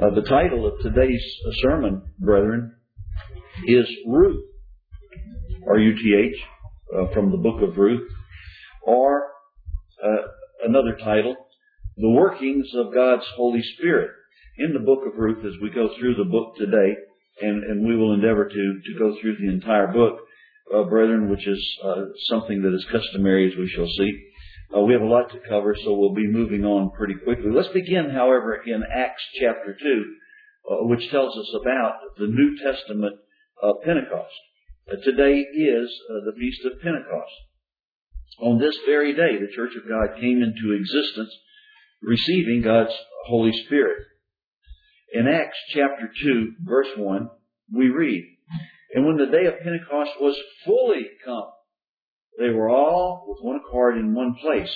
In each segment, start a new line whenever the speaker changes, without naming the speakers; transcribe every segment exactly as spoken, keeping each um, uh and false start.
Uh, the title of today's sermon, brethren, is Ruth, R U T H, uh, from the book of Ruth, or uh, another title, The Workings of God's Holy Spirit. In the book of Ruth, as we go through the book today, and, and we will endeavor to, to go through the entire book, uh, brethren, which is uh, something that is customary, as we shall see. Uh, we have a lot to cover, so we'll be moving on pretty quickly. Let's begin, however, in Acts chapter two, uh, which tells us about the New Testament uh, Pentecost. Uh, today is uh, the Feast of Pentecost. On this very day, the Church of God came into existence, receiving God's Holy Spirit. In Acts chapter two, verse one, we read, "And when the day of Pentecost was fully come, they were all with one accord in one place."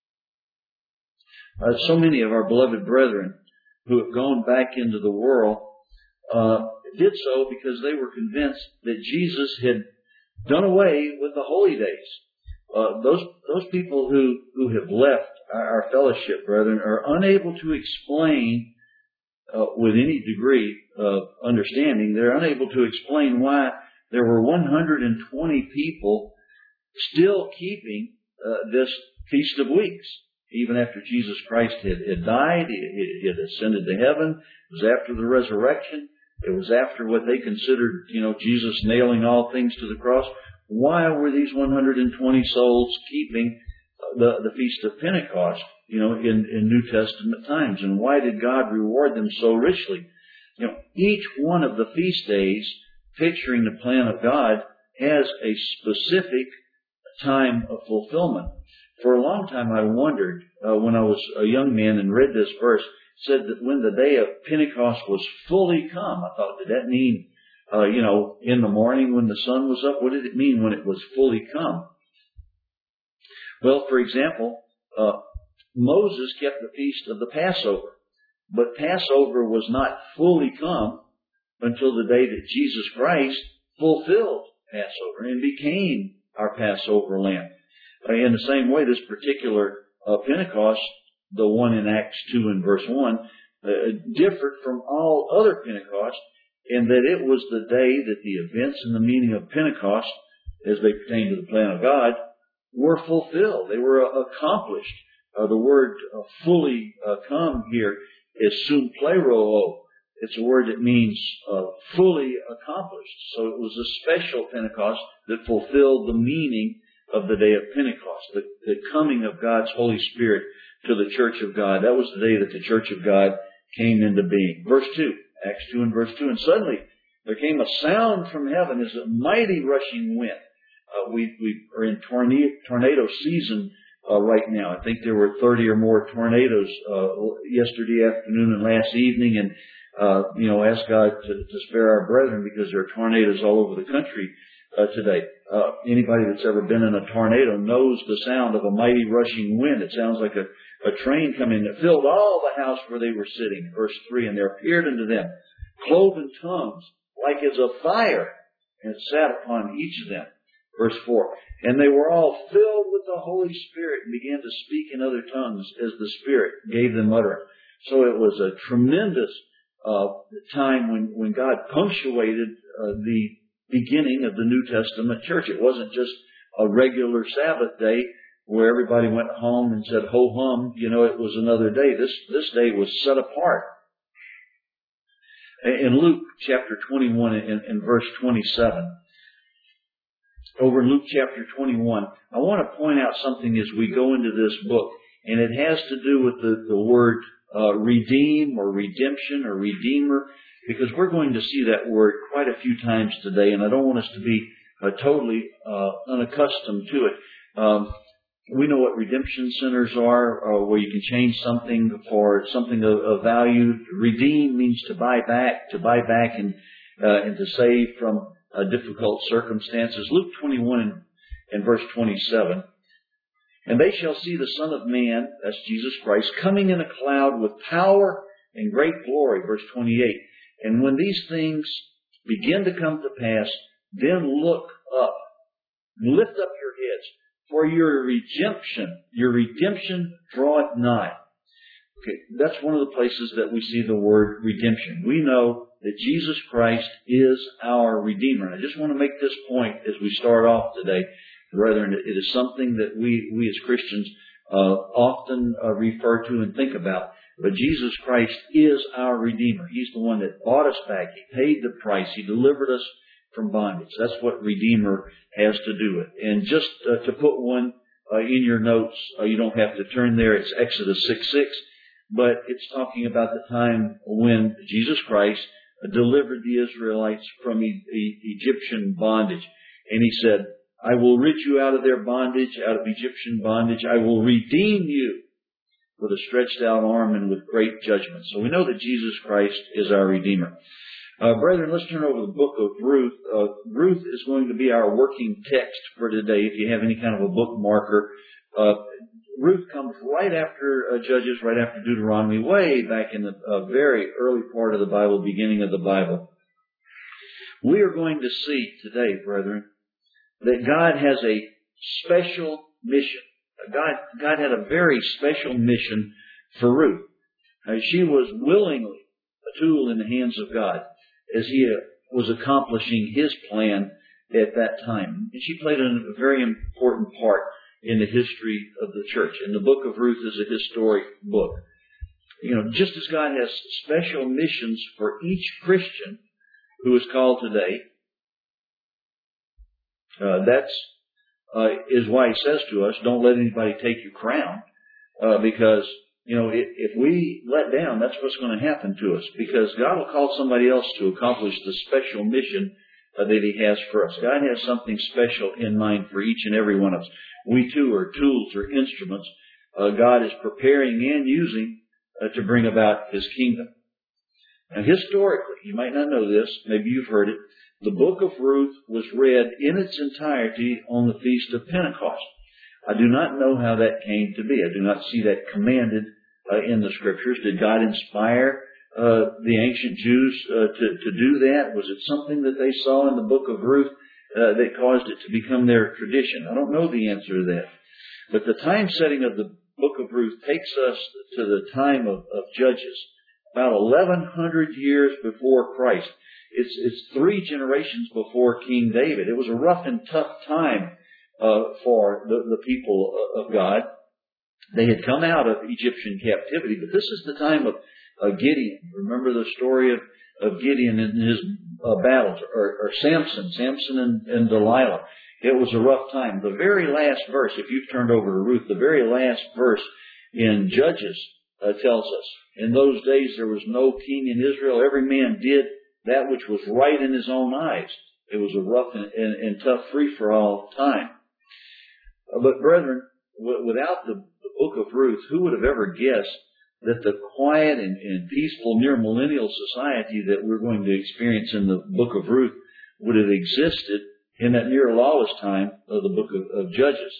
Uh, so many of our beloved brethren who have gone back into the world uh, did so because they were convinced that Jesus had done away with the holy days. Uh, those those people who, who have left our fellowship, brethren, are unable to explain uh, with any degree of understanding. They're unable to explain why there were one hundred twenty people still keeping uh, this Feast of Weeks, even after Jesus Christ had, had died, he had ascended to heaven. It was after the resurrection. It was after what they considered, you know, Jesus nailing all things to the cross. Why were these one hundred twenty souls keeping the, the Feast of Pentecost, you know, in, in New Testament times? And why did God reward them so richly? You know, each one of the feast days, picturing the plan of God, has a specific time of fulfillment. For a long time I wondered, uh, when I was a young man and read this verse, it said that when the day of Pentecost was fully come, I thought, did that mean, uh, you know, in the morning when the sun was up? What did it mean when it was fully come? Well, for example, uh, Moses kept the feast of the Passover, but Passover was not fully come until the day that Jesus Christ fulfilled Passover and became our Passover lamb. Uh, in the same way, this particular uh, Pentecost, the one in Acts two and verse one, uh, differed from all other Pentecosts in that it was the day that the events and the meaning of Pentecost, as they pertain to the plan of God, were fulfilled. They were uh, accomplished. Uh, the word uh, fully uh, come here is sumpleroo. It's a word that means uh, fully accomplished. So it was a special Pentecost that fulfilled the meaning of the day of Pentecost, the, the coming of God's Holy Spirit to the Church of God. That was the day that the Church of God came into being. Verse two, Acts two and verse two, "And suddenly there came a sound from heaven as a mighty rushing wind." Uh, we, we are in tornado, tornado season uh, right now. I think there were thirty or more tornadoes uh, yesterday afternoon and last evening, and Uh, you know, ask God to, to spare our brethren because there are tornadoes all over the country uh, today. Uh, anybody that's ever been in a tornado knows the sound of a mighty rushing wind. It sounds like a, a train coming that filled all the house where they were sitting. Verse three, "And there appeared unto them cloven tongues like as of fire, and it sat upon each of them." Verse four, "And they were all filled with the Holy Spirit and began to speak in other tongues as the Spirit gave them utterance." So it was a tremendous Uh, time when, when God punctuated uh, the beginning of the New Testament church. It wasn't just a regular Sabbath day where everybody went home and said, ho hum, you know, it was another day. This, this day was set apart. In Luke chapter twenty-one and, and verse twenty-seven, over in Luke chapter twenty-one, I want to point out something as we go into this book, and it has to do with the, the word Uh, redeem or redemption or redeemer, because we're going to see that word quite a few times today, and I don't want us to be uh, totally uh, unaccustomed to it. Um, we know what redemption centers are, uh, where you can change something for something of, of value. Redeem means to buy back, to buy back and, uh, and to save from uh, difficult circumstances. Luke twenty-one and, and verse twenty-seven. "And they shall see the Son of Man," that's Jesus Christ, "coming in a cloud with power and great glory." Verse twenty-eight. "And when these things begin to come to pass, then look up, lift up your heads, for your redemption, your redemption draweth nigh. Okay, that's one of the places that we see the word redemption. We know that Jesus Christ is our Redeemer. And I just want to make this point as we start off today, brethren. It is something that we, we as Christians uh, often uh, refer to and think about. But Jesus Christ is our Redeemer. He's the one that bought us back. He paid the price. He delivered us from bondage. That's what Redeemer has to do with. And just uh, to put one uh, in your notes, uh, you don't have to turn there. It's Exodus six six. But it's talking about the time when Jesus Christ delivered the Israelites from e- e- Egyptian bondage. And He said, I will rid you out of their bondage, out of Egyptian bondage. I will redeem you with a stretched out arm and with great judgment. So we know that Jesus Christ is our Redeemer. Uh, brethren, let's turn over to the book of Ruth. Uh, Ruth is going to be our working text for today. If you have any kind of a bookmarker, uh, Ruth comes right after uh, Judges, right after Deuteronomy, way back in the uh, very early part of the Bible, beginning of the Bible. We are going to see today, brethren, that God has a special mission. God, God had a very special mission for Ruth. Uh, she was willingly a tool in the hands of God as He uh, was accomplishing His plan at that time. And she played a very important part in the history of the church. And the book of Ruth is a historic book. You know, just as God has special missions for each Christian who is called today, uh, that's Uh, is why He says to us, don't let anybody take your crown, uh, because, you know, if, if we let down, that's what's going to happen to us, because God will call somebody else to accomplish the special mission uh, that He has for us. God has something special in mind for each and every one of us. We too are tools or instruments uh, God is preparing and using uh, to bring about His kingdom. Now, historically, you might not know this, maybe you've heard it, the book of Ruth was read in its entirety on the Feast of Pentecost. I do not know how that came to be. I do not see that commanded uh, in the Scriptures. Did God inspire uh, the ancient Jews uh, to, to do that? Was it something that they saw in the book of Ruth uh, that caused it to become their tradition? I don't know the answer to that. But the time setting of the book of Ruth takes us to the time of, of Judges, about eleven hundred years before Christ. It's, it's three generations before King David. It was a rough and tough time uh, for the, the people of God. They had come out of Egyptian captivity, but this is the time of uh, Gideon. Remember the story of, of Gideon and his uh, battles, or, or Samson, Samson and, and Delilah. It was a rough time. The very last verse, if you've turned over to Ruth, the very last verse in Judges uh, tells us, in those days there was no king in Israel. Every man did that which was right in his own eyes. It was a rough and, and, and tough free-for-all time. Uh, but brethren, w- without the, the book of Ruth, who would have ever guessed that the quiet and, and peaceful near millennial society that we're going to experience in the book of Ruth would have existed in that near lawless time of the book of, of Judges?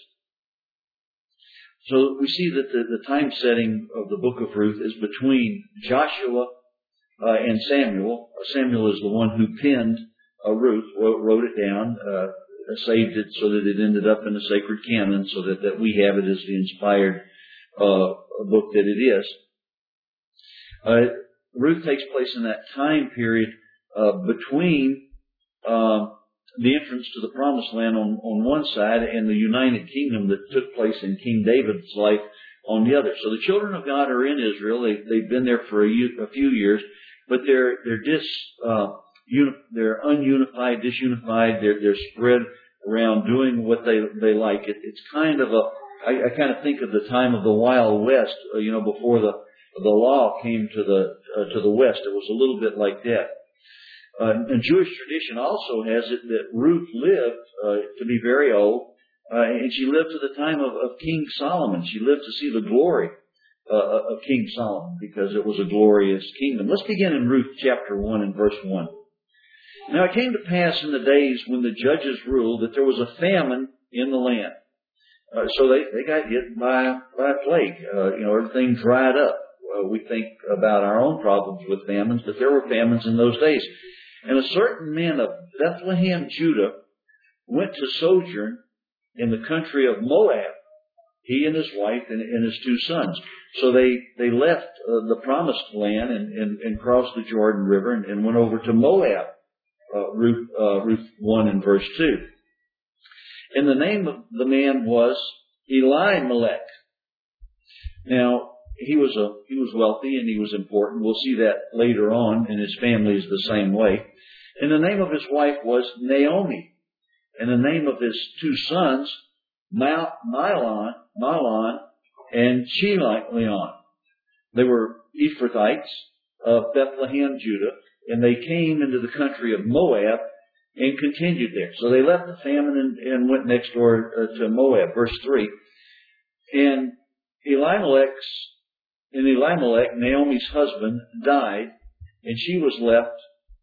So we see that the, the time setting of the book of Ruth is between Joshua Uh, and Samuel. Samuel is the one who penned uh, Ruth, wrote, wrote it down, uh, saved it so that it ended up in the sacred canon, so that, that we have it as the inspired uh, book that it is. Uh, Ruth takes place in that time period uh, between uh, the entrance to the Promised Land on, on one side and the United Kingdom that took place in King David's life on the other. So the children of God are in Israel. They, they've been there for a, a few years. But they're they're dis uh, uni- they're ununified, disunified. They're they're spread around doing what they they like. It, it's kind of a I, I kind of think of the time of the Wild West. Uh, you know, before the the law came to the uh, to the West, it was a little bit like that. Uh, and Jewish tradition also has it that Ruth lived uh, to be very old, uh, and she lived to the time of, of King Solomon. She lived to see the glory Uh, of King Solomon, because it was a glorious kingdom. Let's begin in Ruth chapter one and verse one. Now it came to pass in the days when the judges ruled that there was a famine in the land. Uh, so they, they got hit by, by a plague. Uh, you know, everything dried up. Uh, we think about our own problems with famines, but there were famines in those days. And a certain man of Bethlehem, Judah, went to sojourn in the country of Moab, He and his wife and, and his two sons. So they, they left uh, the promised land and, and, and crossed the Jordan River and, and went over to Moab. Uh, Ruth, uh, Ruth one and verse two. And the name of the man was Elimelech. Now, he was a, he was wealthy and he was important. We'll see that later on, and his family is the same way. And the name of his wife was Naomi. And the name of his two sons, Mahlon, Mahlon and Chilion. They were Ephrathites of Bethlehem, Judah, and they came into the country of Moab and continued there. So they left the famine and, and went next door uh, to Moab. Verse three. And Elimelech's, and Elimelech, Naomi's husband, died, and she was left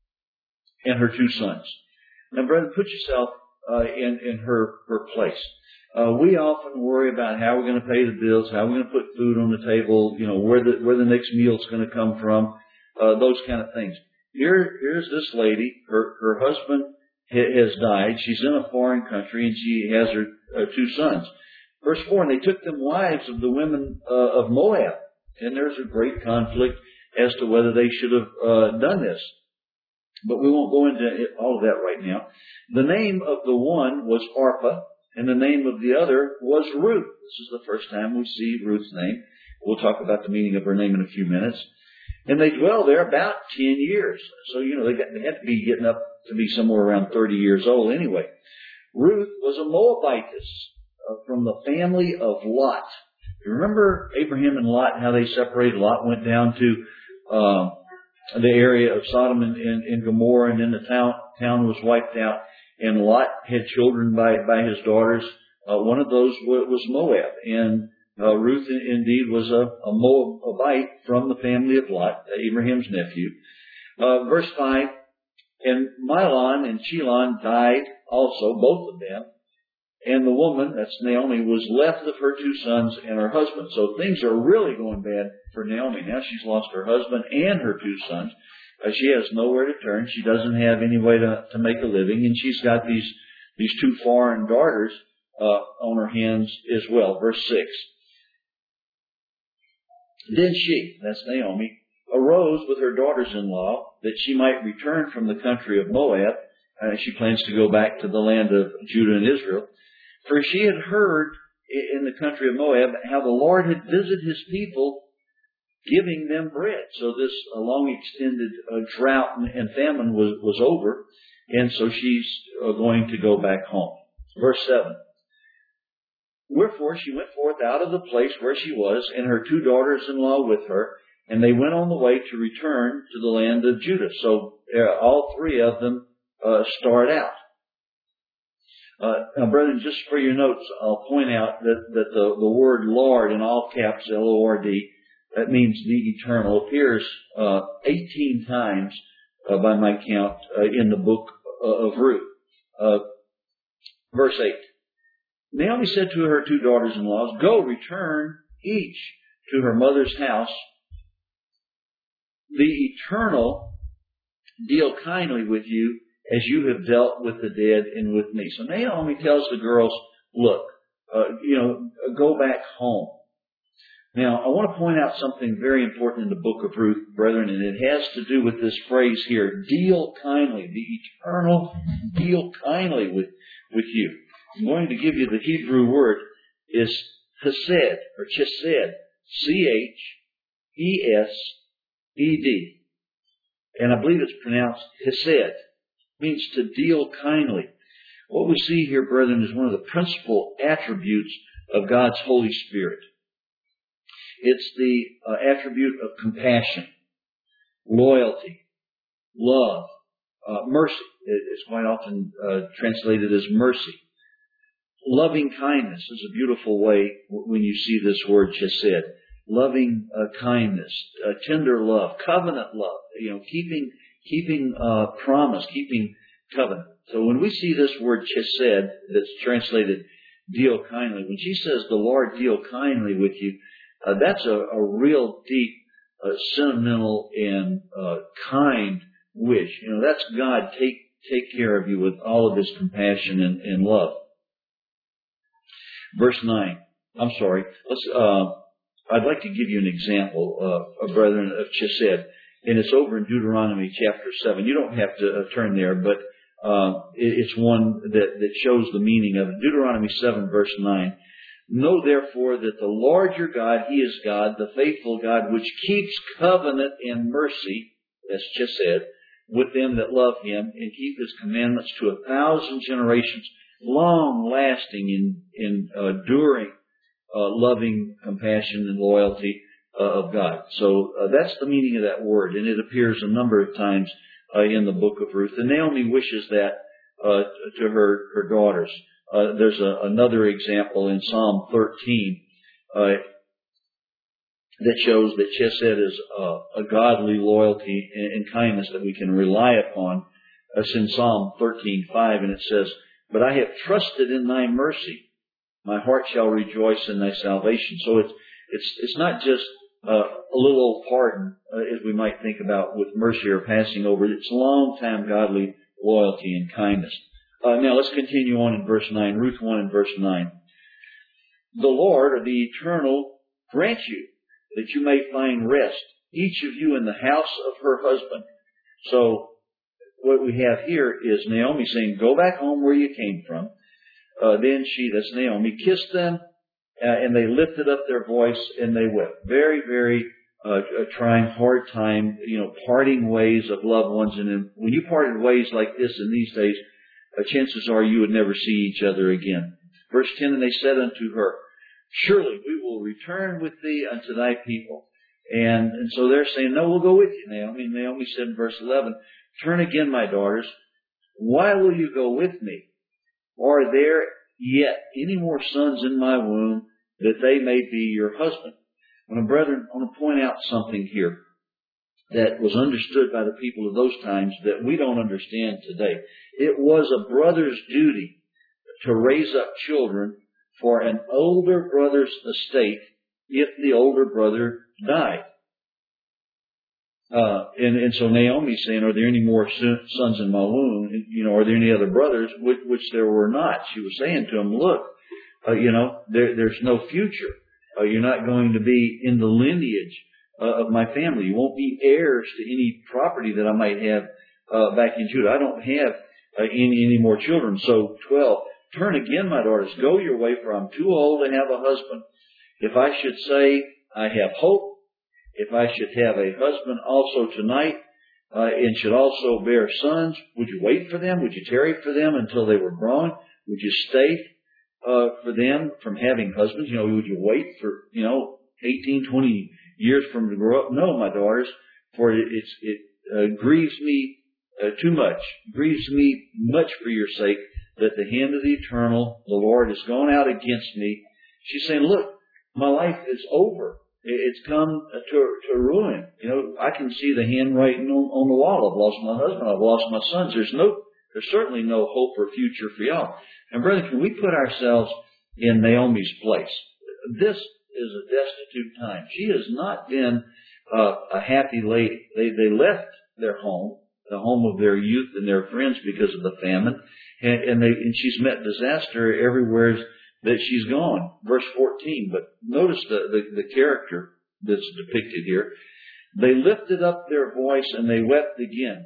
and her two sons. Now, brother, put yourself uh, in, in her, her place. Uh, we often worry about how we're going to pay the bills, how we're going to put food on the table, you know, where the, where the next meal's going to come from, uh, those kind of things. Here, here's this lady, her, her husband ha- has died, she's in a foreign country, and she has her uh, two sons. Verse four, and they took them wives of the women uh, of Moab. And there's a great conflict as to whether they should have uh, done this. But we won't go into all of that right now. The name of the one was Orpah, and the name of the other was Ruth. This is the first time we see Ruth's name. We'll talk about the meaning of her name in a few minutes. And they dwelled there about ten years. So, you know, they, got, they had to be getting up to be somewhere around thirty years old anyway. Ruth was a Moabitess uh, from the family of Lot. You remember Abraham and Lot, how they separated? Lot went down to uh, the area of Sodom and, and, and Gomorrah, and then the town town was wiped out. And Lot had children by, by his daughters. Uh, one of those was, was Moab. And uh, Ruth, indeed, was a, a Moabite from the family of Lot, Abraham's nephew. Uh, verse five, and Mahlon and Chilion died also, both of them. And the woman, that's Naomi, was left of her two sons and her husband. So things are really going bad for Naomi. Now she's lost her husband and her two sons. Uh, she has nowhere to turn. She doesn't have any way to, to make a living. And she's got these, these two foreign daughters uh, on her hands as well. Verse six. Then she, that's Naomi, arose with her daughters-in-law that she might return from the country of Moab. Uh, she plans to go back to the land of Judah and Israel. For she had heard in the country of Moab how the Lord had visited his people, giving them bread. So this uh, long extended uh, drought and, and famine was, was over. And so she's uh, going to go back home. Verse seven. Wherefore she went forth out of the place where she was, and her two daughters-in-law with her, and they went on the way to return to the land of Judah. So uh, all three of them uh, start out. Uh, now, brethren, just for your notes, I'll point out that, that the, the word Lord in all caps, L O R D, that means the eternal, appears uh, eighteen times uh, by my count uh, in the book of Ruth. Uh, verse eight. Naomi said to her two daughters-in-law, go, return each to her mother's house. The eternal deal kindly with you as you have dealt with the dead and with me. So Naomi tells the girls, look, uh, you know, go back home. Now, I want to point out something very important in the book of Ruth, brethren, and it has to do with this phrase here, deal kindly, the eternal deal kindly with, with you. I'm going to give you the Hebrew word is chesed, or chesed, C H E S E D. And I believe it's pronounced chesed. Means to deal kindly. What we see here, brethren, is one of the principal attributes of God's Holy Spirit. It's the uh, attribute of compassion, loyalty, love, uh, mercy. It's quite often uh, translated as mercy. Loving kindness is a beautiful way when you see this word chesed. Loving uh, kindness, uh, tender love, covenant love, you know, keeping Keeping uh, promise, keeping covenant. So when we see this word chesed, that's translated deal kindly, when she says the Lord deal kindly with you, uh, that's a, a real deep, uh, sentimental and uh, kind wish. You know, that's God take take care of you with all of His compassion and, and love. Verse nine. I'm sorry. Let's. Uh, I'd like to give you an example, uh, brethren, of Chesed, and it's over in Deuteronomy chapter seven. You don't have to uh, turn there, but uh, it, it's one that, that shows the meaning of it. Deuteronomy seven, verse nine. Know therefore that the Lord your God, He is God, the faithful God, which keeps covenant and mercy, that's Chesed, with them that love Him and keep His commandments to a thousand generations, long lasting in, in uh, enduring uh, loving compassion and loyalty uh, of God. So uh, that's the meaning of that word, and it appears a number of times uh, in the book of Ruth. And Naomi wishes that uh, to her, her daughters. Uh, there's a, another example in Psalm thirteen uh, that shows that Chesed is uh, a godly loyalty and, and kindness that we can rely upon. It's in Psalm thirteen five, and it says, "But I have trusted in Thy mercy; my heart shall rejoice in Thy salvation." So it's it's it's not just uh, a little old pardon, uh, as we might think about with mercy or passing over. It's long time godly loyalty and kindness. Uh, now let's continue on in verse nine, Ruth one and verse nine. "The Lord, or the Eternal, grant you that you may find rest, each of you in the house of her husband." So what we have here is Naomi saying, go back home where you came from. Uh, then she, that's Naomi, kissed them, uh, and they lifted up their voice and they wept. Very, very uh, trying, hard time, you know, parting ways of loved ones. And when you parted ways like this in these days, Uh, chances are you would never see each other again. Verse ten, "And they said unto her, Surely we will return with thee unto thy people." And, and so they're saying, "No, we'll go with you, Naomi." And Naomi said in verse eleven, "Turn again, my daughters. Why will you go with me? Are there yet any more sons in my womb, that they may be your husband?" Well, brethren, I want to point out something here that was understood by the people of those times that we don't understand today. It was a brother's duty to raise up children for an older brother's estate if the older brother died. Uh, and, and so Naomi's saying, "Are there any more sons in my womb? You know, are there any other brothers?" Which, which there were not. She was saying to him, "Look, uh, you know, there, there's no future. Uh, you're not going to be in the lineage Uh, of my family. You won't be heirs to any property that I might have uh, back in Judah. I don't have uh, any, any more children." So twelve, "Turn again, my daughters, go your way, for I'm too old to have a husband. If I should say I have hope, if I should have a husband also tonight, uh, and should also bear sons, would you wait for them? Would you tarry for them until they were grown? Would you stay uh, for them from having husbands? You know, would you wait for, you know, eighteen, twenty years from to grow up? No, my daughters, for it, it's, it uh, grieves me uh, too much, grieves me much for your sake, that the hand of the Eternal, the Lord, has gone out against me." She's saying, "Look, my life is over. It's come to, to ruin. You know, I can see the handwriting on, on the wall. I've lost my husband. I've lost my sons. There's no, there's certainly no hope or future for y'all." And brother, can we put ourselves in Naomi's place? This is a destitute time. She has not been uh, a happy lady. They they left their home, the home of their youth and their friends, because of the famine, and, and they and she's met disaster everywhere that she's gone. Verse fourteen. But notice the, the the character that's depicted here. "They lifted up their voice and they wept again.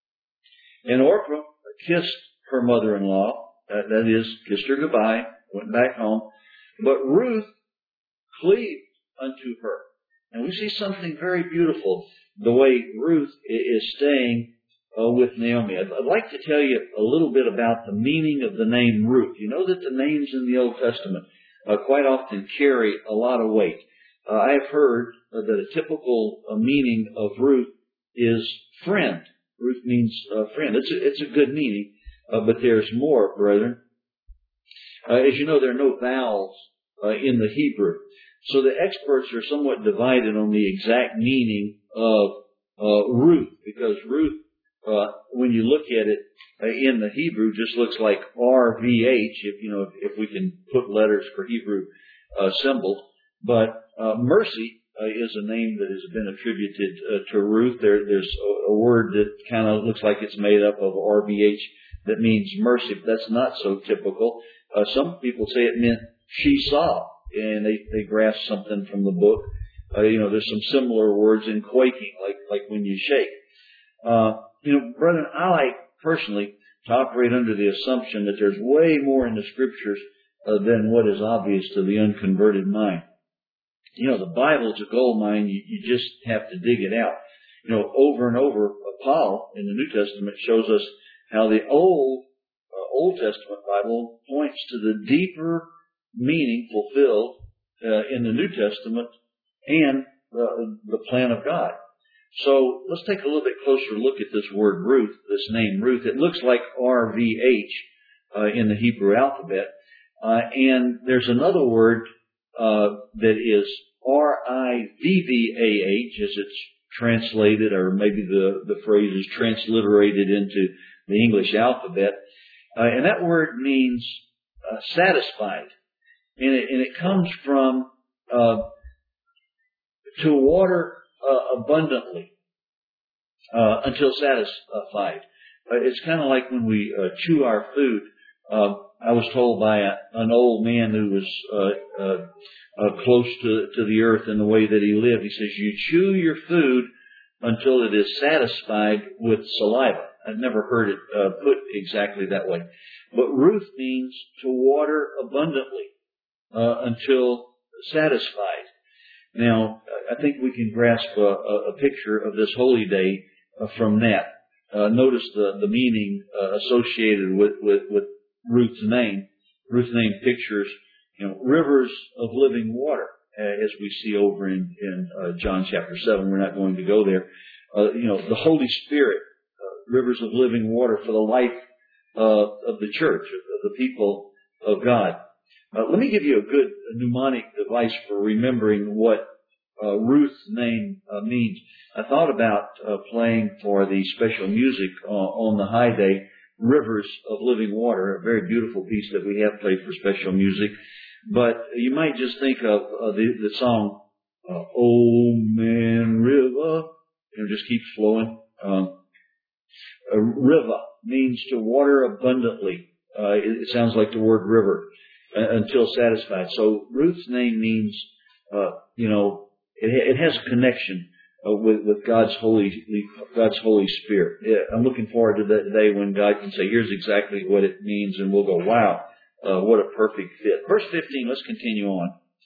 And Orpah kissed her mother-in-law, that, that is, kissed her goodbye, went back home. But Ruth cleaved unto her." And we see something very beautiful, the way Ruth is staying uh, with Naomi. I'd, I'd like to tell you a little bit about the meaning of the name Ruth. You know that the names in the Old Testament uh, quite often carry a lot of weight. Uh, I have heard uh, that a typical uh, meaning of Ruth is friend. Ruth means uh, friend. It's a, it's a good meaning, uh, but there's more, brethren. Uh, as you know, there are no vowels uh, in the Hebrew. So the experts are somewhat divided on the exact meaning of uh, Ruth, because Ruth, uh, when you look at it uh, in the Hebrew, just looks like R V H, if you know, if, if we can put letters for Hebrew uh, symbols. But uh, mercy uh, is a name that has been attributed uh, to Ruth. There, there's a, a word that kind of looks like it's made up of R V H that means mercy, but that's not so typical. Uh, some people say it meant she saw. and they, they grasp something from the book. Uh, you know, there's some similar words in quaking, like, like when you shake. Uh, you know, brethren, I like personally to operate under the assumption that there's way more in the scriptures uh, than what is obvious to the unconverted mind. You know, the Bible is a gold mine. You, you just have to dig it out. You know, over and over, uh, Paul in the New Testament shows us how the old, uh, Old Testament Bible points to the deeper meaning fulfilled uh, in the New Testament and uh, the plan of God. So let's take a little bit closer look at this word Ruth, this name Ruth. It looks like R V H uh, in the Hebrew alphabet. Uh, and there's another word uh, that is R I V V A H, as it's translated, or maybe the, the phrase is transliterated into the English alphabet. Uh, and that word means uh, satisfied. And it, and it comes from uh, to water uh, abundantly uh, until satisfied. Uh, it's kind of like when we uh, chew our food. Uh, I was told by a, an old man who was uh, uh, uh, close to, to the earth in the way that he lived. He says, you chew your food until it is satisfied with saliva. I've never heard it uh, put exactly that way. But Ruth means to water abundantly uh, until satisfied. Now, I think we can grasp a, a picture of this holy day uh, from that. Uh, notice the, the meaning uh, associated with, with, with Ruth's name. Ruth's name pictures, you know, rivers of living water, uh, as we see over in, in uh, John chapter seven. We're not going to go there. Uh, you know, the Holy Spirit, uh, rivers of living water for the life uh, of the church, of the people of God. Uh, let me give you a good mnemonic device for remembering what uh, Ruth's name uh, means. I thought about uh, playing for the special music uh, on the high day, Rivers of Living Water, a very beautiful piece that we have played for special music. But you might just think of uh, the, the song, uh, Old Man River, and it just keeps flowing. Um, a river means to water abundantly. Uh, it, it sounds like the word river, uh, until satisfied. So Ruth's name means, uh, you know, it, it has a connection Uh, with, with God's Holy, God's Holy Spirit. Yeah, I'm looking forward to that day when God can say, here's exactly what it means, and we'll go, wow, uh, what a perfect fit. Verse fifteen, let's continue on.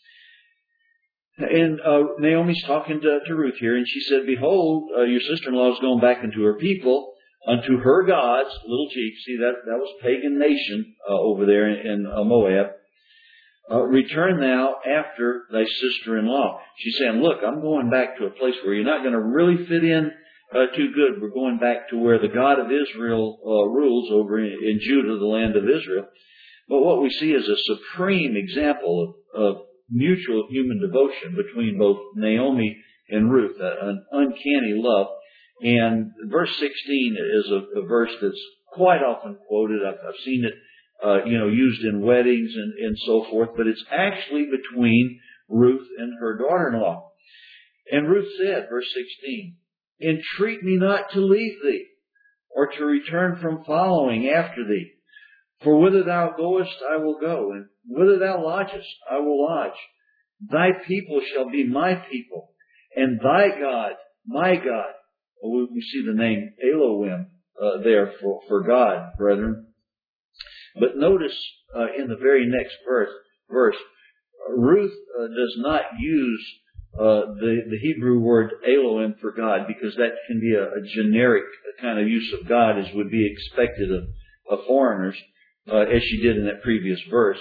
And uh, Naomi's talking to, to Ruth here, and she said, behold, uh, your sister-in-law is going back into her people, unto her gods, little g. See, that, that was pagan nation uh, over there in, in uh, Moab. Uh, return thou after thy sister-in-law. She's saying, look, I'm going back to a place where you're not going to really fit in uh, too good. We're going back to where the God of Israel uh, rules over in, in Judah, the land of Israel. But what we see is a supreme example of, of mutual human devotion between both Naomi and Ruth, uh, an uncanny love. And verse sixteen is a, a verse that's quite often quoted. I've, I've seen it Uh, you know, used in weddings and, and so forth, but it's actually between Ruth and her daughter-in-law. And Ruth said, verse sixteen, entreat me not to leave thee, or to return from following after thee. For whither thou goest, I will go, and whither thou lodgest, I will lodge. Thy people shall be my people, and thy God, my God. We, we see the name Elohim uh, there for, for God, brethren. But notice uh, in the very next verse, verse uh, Ruth uh, does not use uh, the, the Hebrew word Elohim for God, because that can be a, a generic kind of use of God as would be expected of, of foreigners, uh, as she did in that previous verse.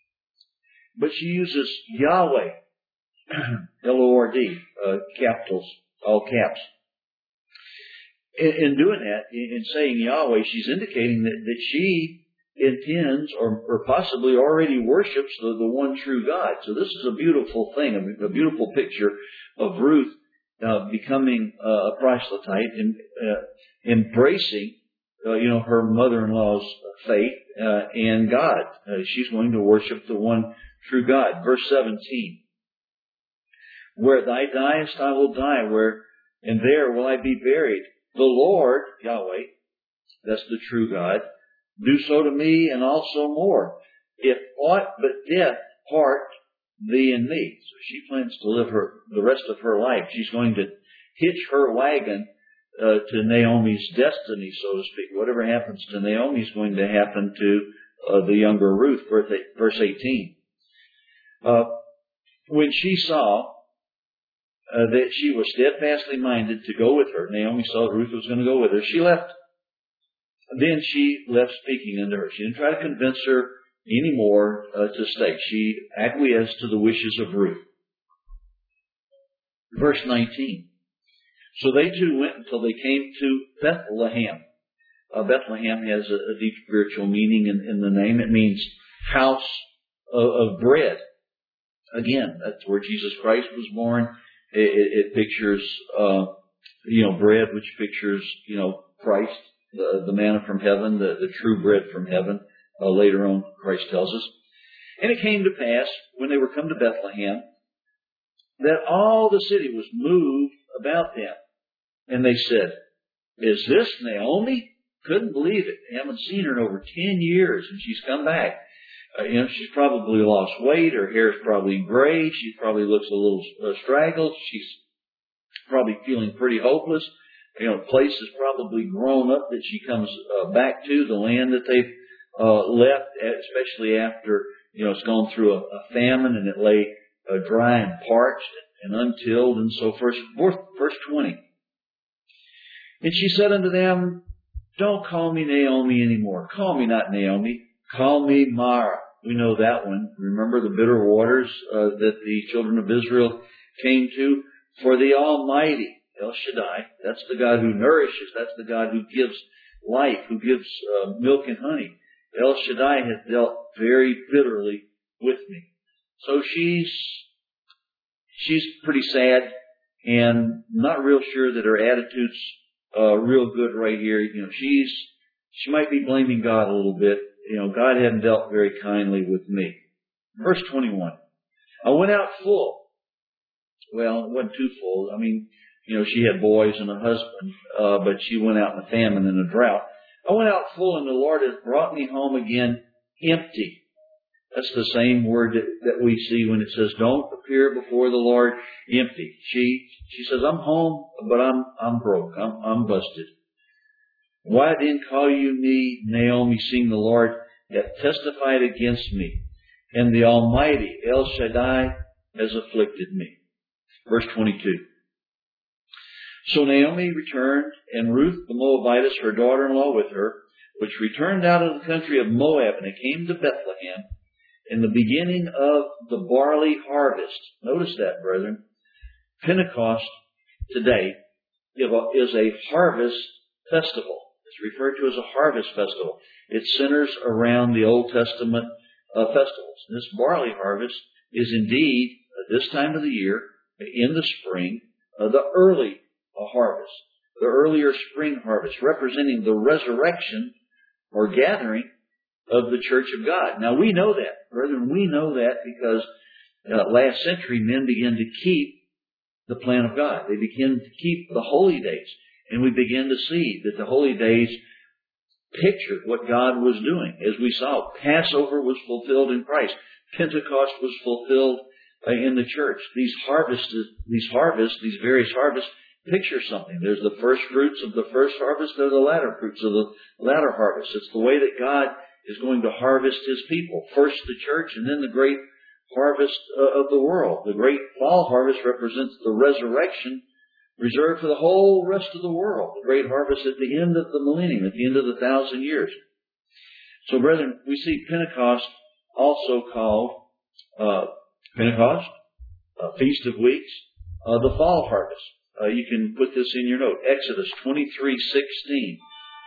But she uses Yahweh, L O R D, uh, capitals, all caps. In, in doing that, in, in saying Yahweh, she's indicating that, that she intends or, or possibly already worships the, the one true God. So this is a beautiful thing, a, a beautiful picture of Ruth uh, becoming uh, a proselyte and uh, embracing, uh, you know, her mother-in-law's faith uh, and God. Uh, she's going to worship the one true God. Verse seventeen, where thou diest, I will die, where and there will I be buried. The Lord, Yahweh, that's the true God, do so to me and also more, if aught but death part thee and me. So she plans to live her the rest of her life. She's going to hitch her wagon uh, to Naomi's destiny, so to speak. Whatever happens to Naomi is going to happen to uh, the younger Ruth, verse eighteen. Uh, when she saw uh, that she was steadfastly minded to go with her, Naomi saw that Ruth was going to go with her, she left. Then she left speaking unto her. She didn't try to convince her anymore uh, to stay. She acquiesced to the wishes of Ruth. Verse nineteen. So they two went until they came to Bethlehem. Uh, Bethlehem has a, a deep spiritual meaning in, in the name. It means house of, of bread. Again, that's where Jesus Christ was born. It, it, it pictures, uh, you know, bread, which pictures, you know, Christ, the, the manna from heaven, the, the true bread from heaven. Uh, later on, Christ tells us. And it came to pass, when they were come to Bethlehem, that all the city was moved about them. And they said, is this Naomi? Couldn't believe it. They haven't seen her in over ten years, and she's come back. Uh, you know, she's probably lost weight. Her hair's probably gray. She probably looks a little uh, straggled. She's probably feeling pretty hopeless. You know, the place has probably grown up that she comes uh, back to, the land that they've uh, left, especially after, you know, it's gone through a, a famine and it lay uh, dry and parched and untilled and so forth. Verse twenty. And she said unto them, don't call me Naomi anymore. Call me not Naomi. Call me Mara. We know that one. Remember the bitter waters uh, that the children of Israel came to? For the Almighty, El Shaddai, that's the God who nourishes. That's the God who gives life, who gives uh, milk and honey. El Shaddai has dealt very bitterly with me. So she's she's pretty sad and not real sure that her attitude's uh, real good right here. You know, she's she might be blaming God a little bit. You know, God hadn't dealt very kindly with me. Verse twenty-one. I went out full. Well, it wasn't too full. I mean, you know, she had boys and a husband, uh, but she went out in a famine and a drought. I went out full, and the Lord has brought me home again empty. That's the same word that, that we see when it says, don't appear before the Lord empty. She she says, I'm home, but I'm I'm broke. I'm I'm busted. Why then call you me Naomi, seeing the Lord hath testified against me, and the Almighty El Shaddai has afflicted me? Verse twenty-two. So Naomi returned, and Ruth the Moabitess, her daughter-in-law, with her, which returned out of the country of Moab, and it came to Bethlehem in the beginning of the barley harvest. Notice that, brethren. Pentecost today is a harvest festival. It's referred to as a harvest festival. It centers around the Old Testament uh, festivals. This barley harvest is indeed, at this time of the year, in the spring, uh, the early uh, harvest, the earlier spring harvest, representing the resurrection or gathering of the church of God. Now we know that, brethren, we know that because uh, last century men began to keep the plan of God. They began to keep the holy days. And we begin to see that the holy days pictured what God was doing. As we saw, Passover was fulfilled in Christ. Pentecost was fulfilled uh, in the church. These harvests, these harvests, these various harvests picture something. There's the first fruits of the first harvest. There are the latter fruits of the latter harvest. It's the way that God is going to harvest His people. First the church, and then the great harvest uh, of the world. The great fall harvest represents the resurrection reserved for the whole rest of the world. The great harvest at the end of the millennium, at the end of the thousand years. So, brethren, we see Pentecost also called uh, Pentecost, uh, Feast of Weeks, uh, the fall harvest. Uh, you can put this in your note. Exodus twenty-three sixteen.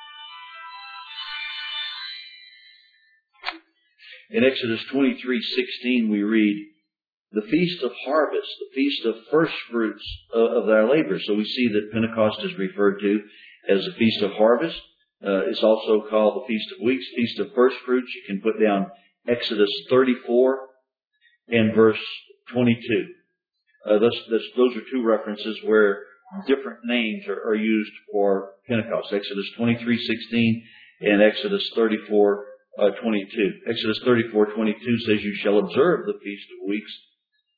In Exodus twenty-three sixteen, we read, the Feast of Harvest, the Feast of First Fruits of our labor. So we see that Pentecost is referred to as the Feast of Harvest. Uh, it's also called the Feast of Weeks, Feast of First Fruits. You can put down Exodus thirty-four and verse twenty-two. Uh, those, those, those are two references where different names are, are used for Pentecost. Exodus twenty-three sixteen and Exodus thirty-four twenty-two. Exodus thirty-four twenty-two says, you shall observe the Feast of Weeks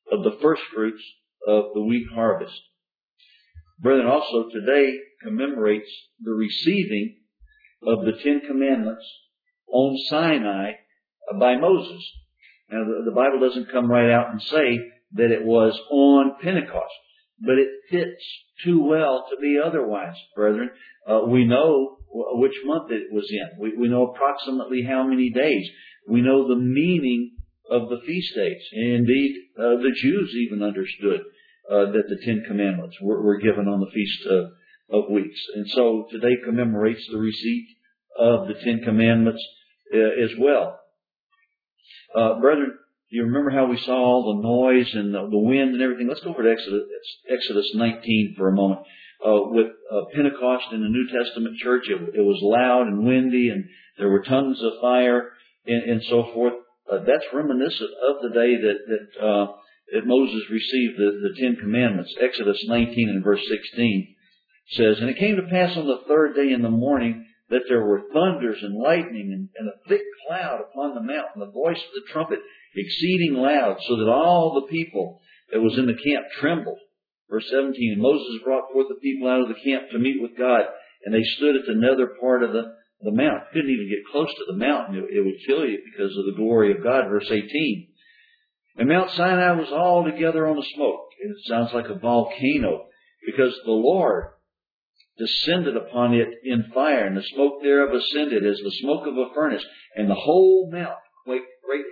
of the first fruits of the wheat harvest. Brethren, also today commemorates the receiving of the Ten Commandments on Sinai by Moses. Now, the, the Bible doesn't come right out and say that it was on Pentecost, but it fits too well to be otherwise, brethren. Uh, we know which month it was in. We, we know approximately how many days. We know the meaning of the feast days. Indeed, uh, the Jews even understood uh, that the Ten Commandments were, were given on the Feast of, of Weeks. And so today commemorates the receipt of the Ten Commandments uh, as well. Uh, brethren, you remember how we saw all the noise and the, the wind and everything? Let's go over to Exodus, Exodus nineteen for a moment. Uh, with uh, Pentecost in the New Testament church, it, it was loud and windy, and there were tongues of fire and, and so forth. Uh, that's reminiscent of the day that that, uh, that Moses received the, the Ten Commandments. Exodus nineteen and verse sixteen says, "And it came to pass on the third day in the morning that there were thunders and lightning and, and a thick cloud upon the mountain, the voice of the trumpet exceeding loud, so that all the people that was in the camp trembled." Verse seventeen, "And Moses brought forth the people out of the camp to meet with God, and they stood at the nether part of the, the mount." Couldn't even get close to the mountain. It, it would kill you because of the glory of God. Verse eighteen, "And Mount Sinai was altogether on the smoke." It sounds like a volcano, because the Lord descended upon it in fire, and the smoke thereof ascended as the smoke of a furnace, and the whole mount quaked greatly.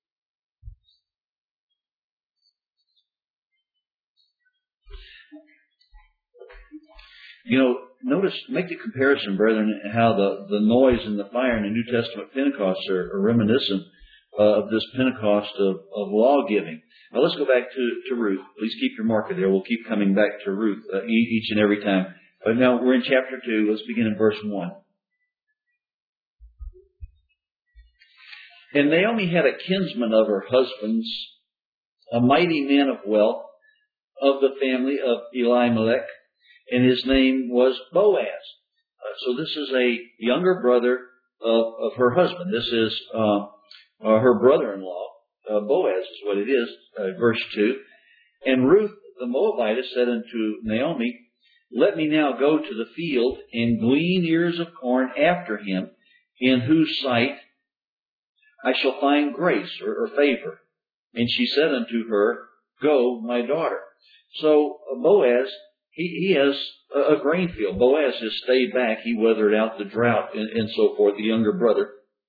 You know, notice, make the comparison, brethren, how the, the noise and the fire in the New Testament Pentecost are, are reminiscent uh, of this Pentecost of, of law giving. Now let's go back to, to Ruth. Please keep your marker there. We'll keep coming back to Ruth uh, each and every time. But now we're in chapter two. Let's begin in verse one. "And Naomi had a kinsman of her husband's, a mighty man of wealth, of the family of Elimelech, and his name was Boaz." Uh, so this is a younger brother of, of her husband. This is uh, uh, her brother-in-law. Uh, Boaz is what it is. Uh, verse two. "And Ruth the Moabitess said unto Naomi, Let me now go to the field and glean ears of corn after him, in whose sight I shall find grace," or, or favor. "And she said unto her, Go, my daughter." So uh, Boaz, He, he has a, a grain field. Boaz has stayed back. He weathered out the drought and, and so forth, the younger brother.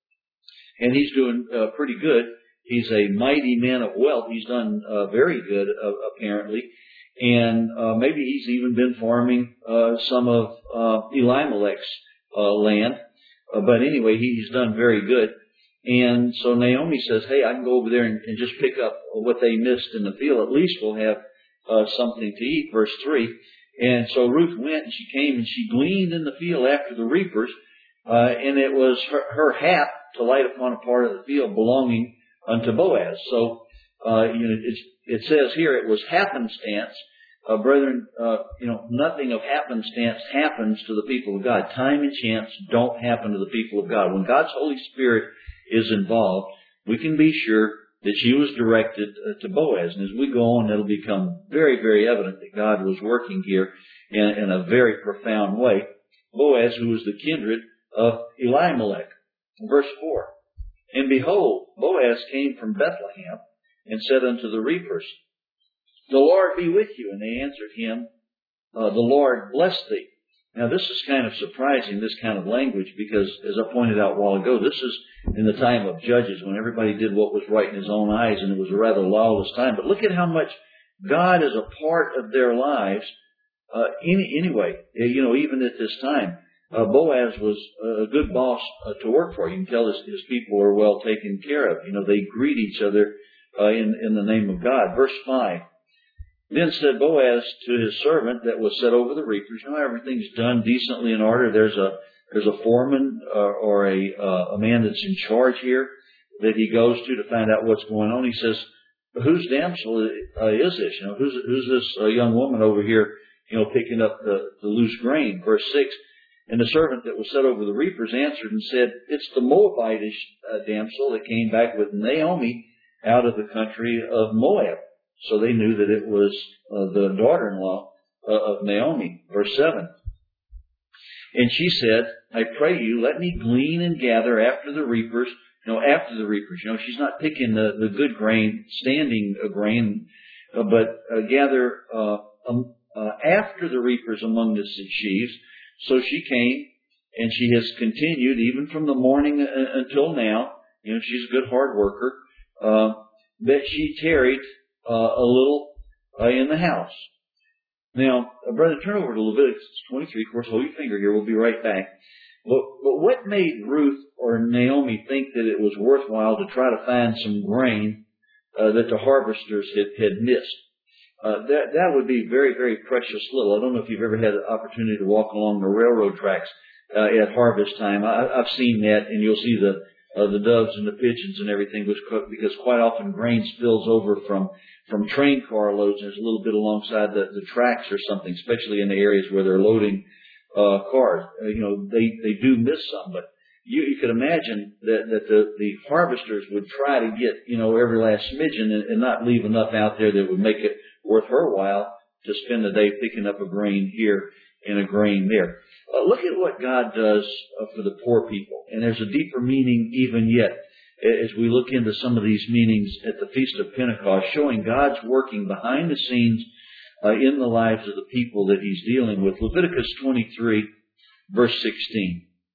And he's doing uh, pretty good. He's a mighty man of wealth. He's done uh, very good, uh, apparently. And uh, maybe he's even been farming uh, some of uh, Elimelech's uh, land. Uh, but anyway, he, he's done very good. And so Naomi says, "Hey, I can go over there and, and just pick up what they missed in the field. At least we'll have uh, something to eat." Verse three. "And so Ruth went, and she came, and she gleaned in the field after the reapers, uh, and it was her, her hap to light upon a part of the field belonging unto Boaz." So, uh, you know, it's, it says here it was happenstance. Uh, brethren, uh, you know, nothing of happenstance happens to the people of God. Time and chance don't happen to the people of God. When God's Holy Spirit is involved, we can be sure that she was directed uh, to Boaz. And as we go on, it'll become very, very evident that God was working here in, in a very profound way. Boaz, who was the kindred of Elimelech. Verse four. "And behold, Boaz came from Bethlehem, and said unto the reapers, The Lord be with you. And they answered him, uh, The Lord bless thee." Now this is kind of surprising, this kind of language, because as I pointed out a while ago, this is in the time of Judges, when everybody did what was right in his own eyes, and it was a rather lawless time. But look at how much God is a part of their lives. Uh, any, anyway, you know, even at this time, uh, Boaz was a good boss uh, to work for. You can tell his, his people are well taken care of. You know, they greet each other uh, in, in the name of God. Verse five. "Then said Boaz to his servant that was set over the reapers," you know, everything's done decently in order. There's a there's a foreman uh, or a uh, a man that's in charge here that he goes to to find out what's going on. He says, "Whose damsel uh, is this? You know, who's who's this uh, young woman over here? You know, picking up the, the loose grain." Verse six. "And the servant that was set over the reapers answered and said, It's the Moabitish uh, damsel that came back with Naomi out of the country of Moab." So they knew that it was uh, the daughter-in-law uh, of Naomi. Verse seven. And she said, I pray you, let me glean and gather after the reapers. You know, after the reapers. You know, she's not picking the, the good grain, standing uh, grain, uh, but uh, gather uh, um, uh, after the reapers among the sheaves. So she came, and she has continued even from the morning uh, until now. You know, she's a good hard worker. Uh, that she tarried uh, a little uh, in the house. Now, uh, brother, turn over to Leviticus twenty-three. Of course, hold your finger here. We'll be right back. But, but what made Ruth or Naomi think that it was worthwhile to try to find some grain uh, that the harvesters had, had missed? Uh, that, that would be very, very precious little. I don't know if you've ever had the opportunity to walk along the railroad tracks uh, at harvest time. I, I've seen that, and you'll see the uh, the doves and the pigeons and everything, which, because quite often grain spills over from from train car loads. There's a little bit alongside the, the tracks or something, especially in the areas where they're loading Uh, cars. Uh, you know, they, they do miss some, but you, you could imagine that, that the, the harvesters would try to get, you know, every last smidgen and, and not leave enough out there that would make it worth her while to spend the day picking up a grain here and a grain there. Uh, look at what God does uh, for the poor people. And there's a deeper meaning even yet as we look into some of these meanings at the Feast of Pentecost, showing God's working behind the scenes Uh, in the lives of the people that He's dealing with. Leviticus twenty-three, verse sixteen.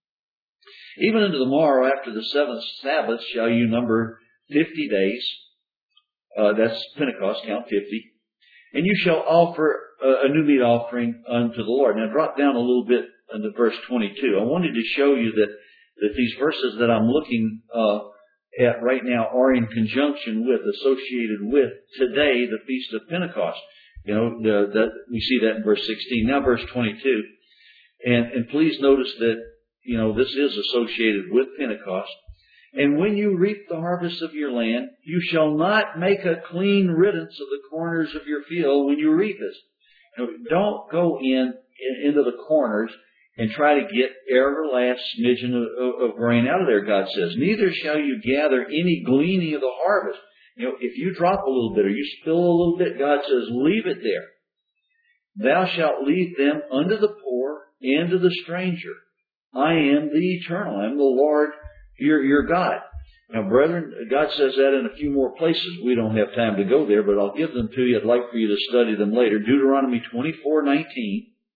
Even unto the morrow after the seventh Sabbath shall you number fifty days. Uh, that's Pentecost, count fifty. And you shall offer a, a new meat offering unto the Lord. Now drop down a little bit into verse twenty-two. I wanted to show you that, that these verses that I'm looking uh, at right now are in conjunction with, associated with, today, the Feast of Pentecost. You know, the, the, we see that in verse sixteen. Now verse twenty-two. And, and please notice that, you know, this is associated with Pentecost. And when you reap the harvest of your land, you shall not make a clean riddance of the corners of your field when you reap it. You know, don't go in, in into the corners and try to get every last smidgen of, of, of grain out of there, God says. Neither shall you gather any gleaning of the harvest. You know, if you drop a little bit or you spill a little bit, God says, leave it there. Thou shalt leave them unto the poor and to the stranger. I am the eternal. I am the Lord, your, your God. Now, brethren, God says that in a few more places. We don't have time to go there, but I'll give them to you. I'd like for you to study them later. Deuteronomy twenty-four nineteen.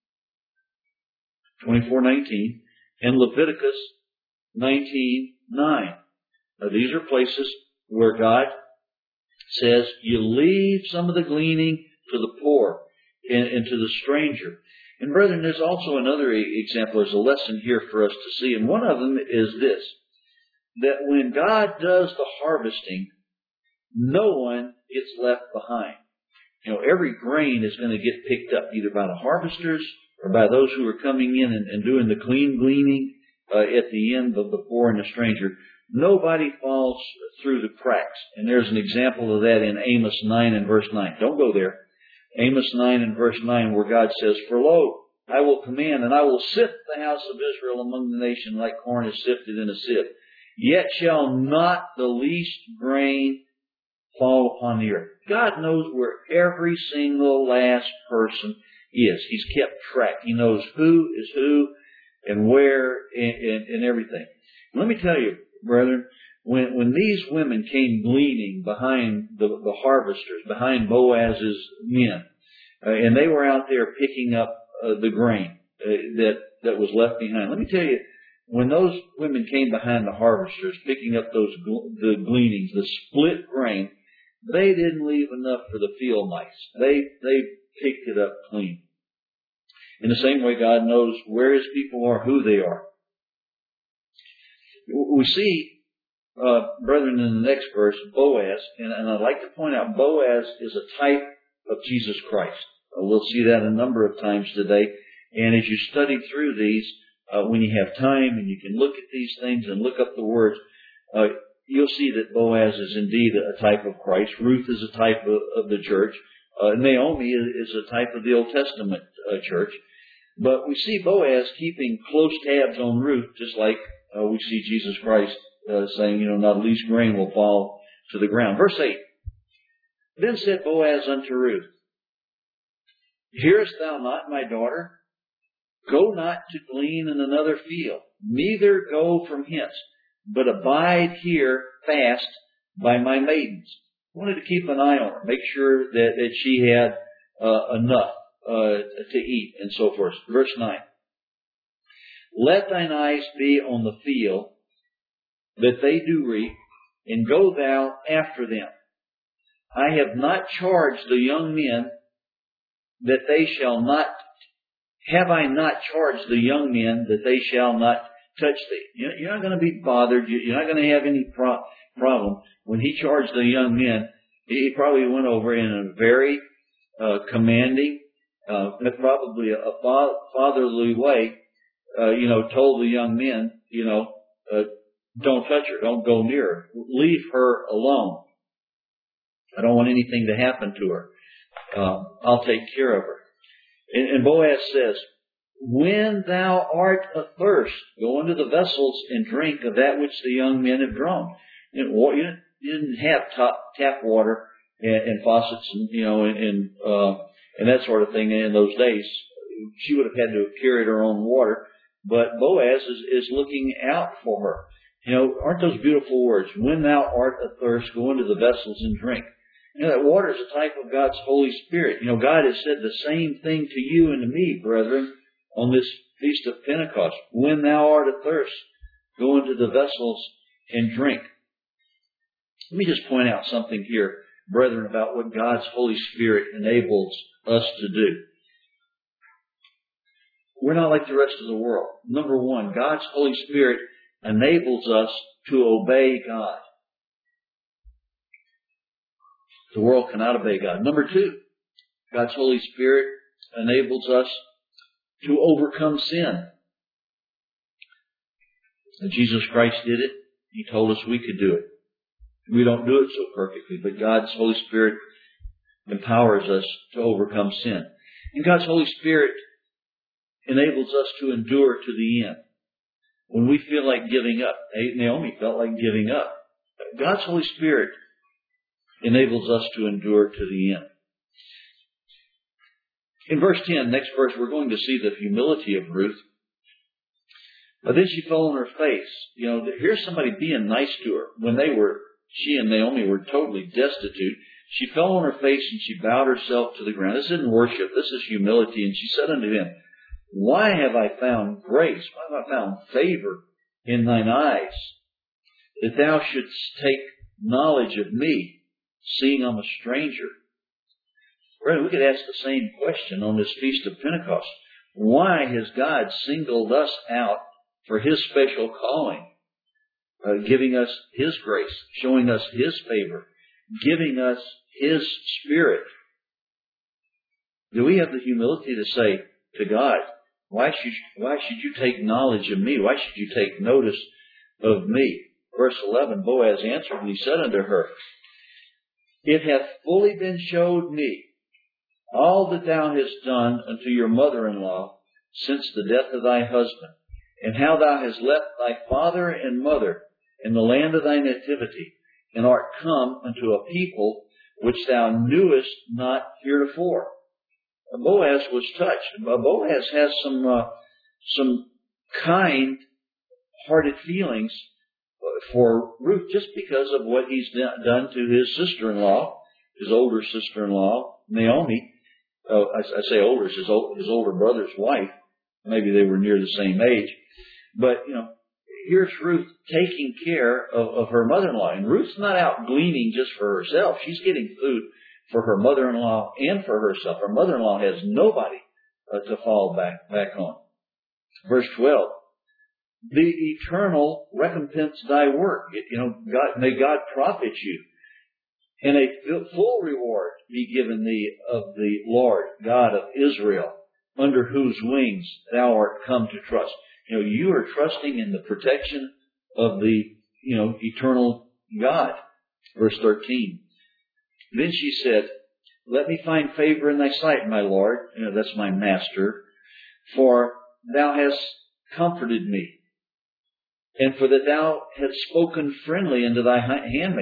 twenty-four nineteen. And Leviticus nineteen nine. Now, these are places where God says you leave some of the gleaning to the poor and, and to the stranger. And brethren, there's also another example. There's a lesson here for us to see. And one of them is this, that when God does the harvesting, no one gets left behind. You know, every grain is going to get picked up either by the harvesters or by those who are coming in and, and doing the clean gleaning uh, at the end of the poor and the stranger. Nobody falls through the cracks. And there's an example of that in Amos nine and verse nine. Don't go there. Amos nine and verse nine, where God says, For lo, I will command, and I will sift the house of Israel among the nation like corn is sifted in a sieve. Yet shall not the least grain fall upon the earth. God knows where every single last person is. He's kept track. He knows who is who and where and, and, and everything. Let me tell you, brethren, when when these women came gleaning behind the, the harvesters, behind Boaz's men, uh, and they were out there picking up uh, the grain uh, that that was left behind. Let me tell you, when those women came behind the harvesters, picking up those the gleanings, the split grain, they didn't leave enough for the field mice. They they picked it up clean. In the same way, God knows where His people are, who they are. We see, uh, brethren, in the next verse, Boaz, and, and I'd like to point out Boaz is a type of Jesus Christ. Uh, we'll see that a number of times today. And as you study through these, uh, when you have time and you can look at these things and look up the words, uh, you'll see that Boaz is indeed a type of Christ. Ruth is a type of, of the church. Uh, Naomi is, is a type of the Old Testament uh, church. But we see Boaz keeping close tabs on Ruth, just like Uh, we see Jesus Christ uh, saying, you know, not the least grain will fall to the ground. Verse eight. Then said Boaz unto Ruth, Hearest thou not, my daughter? Go not to glean in another field, neither go from hence, but abide here fast by my maidens. I wanted to keep an eye on her, make sure that, that she had uh, enough uh, to eat and so forth. Verse nine. Let thine eyes be on the field that they do reap, and go thou after them. I have not charged the young men that they shall not, have I not charged the young men that they shall not touch thee? You're not going to be bothered. You're not going to have any pro- problem. When he charged the young men, he probably went over in a very uh, commanding, uh, probably a fa- fatherly way, uh, you know, told the young men, you know, uh, don't touch her, don't go near her, leave her alone. I don't want anything to happen to her. Uh, I'll take care of her. And, and Boaz says, when thou art athirst, go into the vessels and drink of that which the young men have drawn. And you didn't have top, tap water and, and faucets, and you know, and and, uh, and that sort of thing in those days. She would have had to have carried her own water. But Boaz is, is looking out for her. You know, aren't those beautiful words? When thou art athirst, go into the vessels and drink. You know, that water is a type of God's Holy Spirit. You know, God has said the same thing to you and to me, brethren, on this Feast of Pentecost. When thou art athirst, go into the vessels and drink. Let me just point out something here, brethren, about what God's Holy Spirit enables us to do. We're not like the rest of the world. Number one, God's Holy Spirit enables us to obey God. The world cannot obey God. Number two, God's Holy Spirit enables us to overcome sin. And Jesus Christ did it. He told us we could do it. We don't do it so perfectly, but God's Holy Spirit empowers us to overcome sin. And God's Holy Spirit enables us to endure to the end. When we feel like giving up, Naomi felt like giving up. God's Holy Spirit enables us to endure to the end. In verse ten, next verse, we're going to see the humility of Ruth. But then she fell on her face. You know, here's somebody being nice to her when they were, she and Naomi were totally destitute. She fell on her face and she bowed herself to the ground. This isn't worship. This is humility. And she said unto him, Why have I found grace? Why have I found favor in thine eyes, that thou shouldst take knowledge of me, seeing I'm a stranger? Right, we could ask the same question on this Feast of Pentecost. Why has God singled us out for His special calling, uh, giving us His grace, showing us His favor, giving us His Spirit? Do we have the humility to say to God, why should, why should you take knowledge of me? Why should you take notice of me? Verse eleven, Boaz answered and he said unto her, It hath fully been showed me all that thou hast done unto your mother-in-law since the death of thy husband, and how thou hast left thy father and mother in the land of thy nativity, and art come unto a people which thou knewest not heretofore. Boaz was touched. Boaz has some uh, some kind-hearted feelings for Ruth just because of what he's done to his sister-in-law, his older sister-in-law, Naomi. Uh, I, I say older, his, old, his older brother's wife. Maybe they were near the same age. But, you know, here's Ruth taking care of, of her mother-in-law. And Ruth's not out gleaning just for herself. She's getting food for her mother-in-law and for herself. Her mother-in-law has nobody uh, to fall back, back on. Verse twelve. The eternal recompense thy work. You know, God, may God profit you, and a full reward be given thee of the Lord God of Israel, under whose wings thou art come to trust. You know, you are trusting in the protection of the, you know, eternal God. Verse thirteen. Then she said, Let me find favor in thy sight, my Lord. You know, that's my master. For thou hast comforted me, and for that thou hast spoken friendly unto thy handmaid.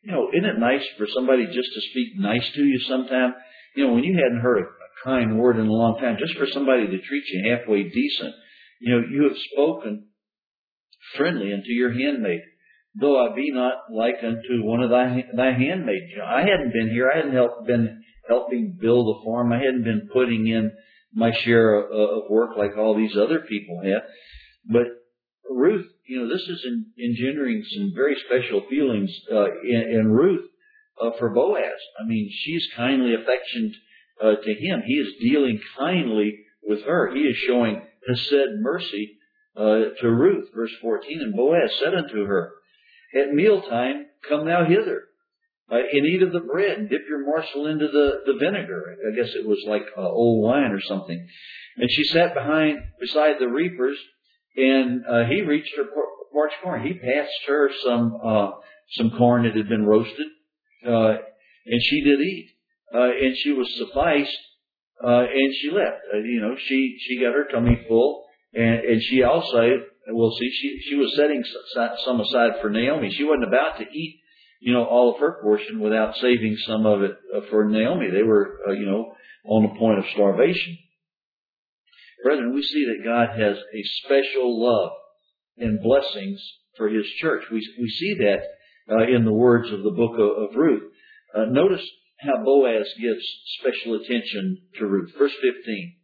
You know, isn't it nice for somebody just to speak nice to you sometime? You know, when you hadn't heard a, a kind word in a long time, just for somebody to treat you halfway decent, you know, you have spoken friendly unto your handmaid. Though I be not like unto one of thy thy handmaids. You know, I hadn't been here. I hadn't helped, been helping build a farm. I hadn't been putting in my share of, of work like all these other people have. But Ruth, you know, this is in, engendering some very special feelings uh, in, in Ruth uh, for Boaz. I mean, she's kindly affectioned uh, to him. He is dealing kindly with her. He is showing hesed mercy uh, to Ruth. Verse fourteen, and Boaz said unto her, at mealtime, come thou hither, uh, and eat of the bread, and dip your morsel into the, the vinegar. I guess it was like uh, old wine or something. And she sat behind, beside the reapers, and uh, he reached her parched corn. He passed her some uh, some corn that had been roasted, uh, and she did eat. Uh, and she was sufficed, uh, and she left. Uh, you know, she, she got her tummy full, and, and she also... We'll see, she, she was setting some aside for Naomi. She wasn't about to eat, you know, all of her portion without saving some of it for Naomi. They were, uh, you know, on the point of starvation. Brethren, we see that God has a special love and blessings for His church. We, we see that uh, in the words of the book of, of Ruth. Uh, notice how Boaz gives special attention to Ruth. Verse fifteen.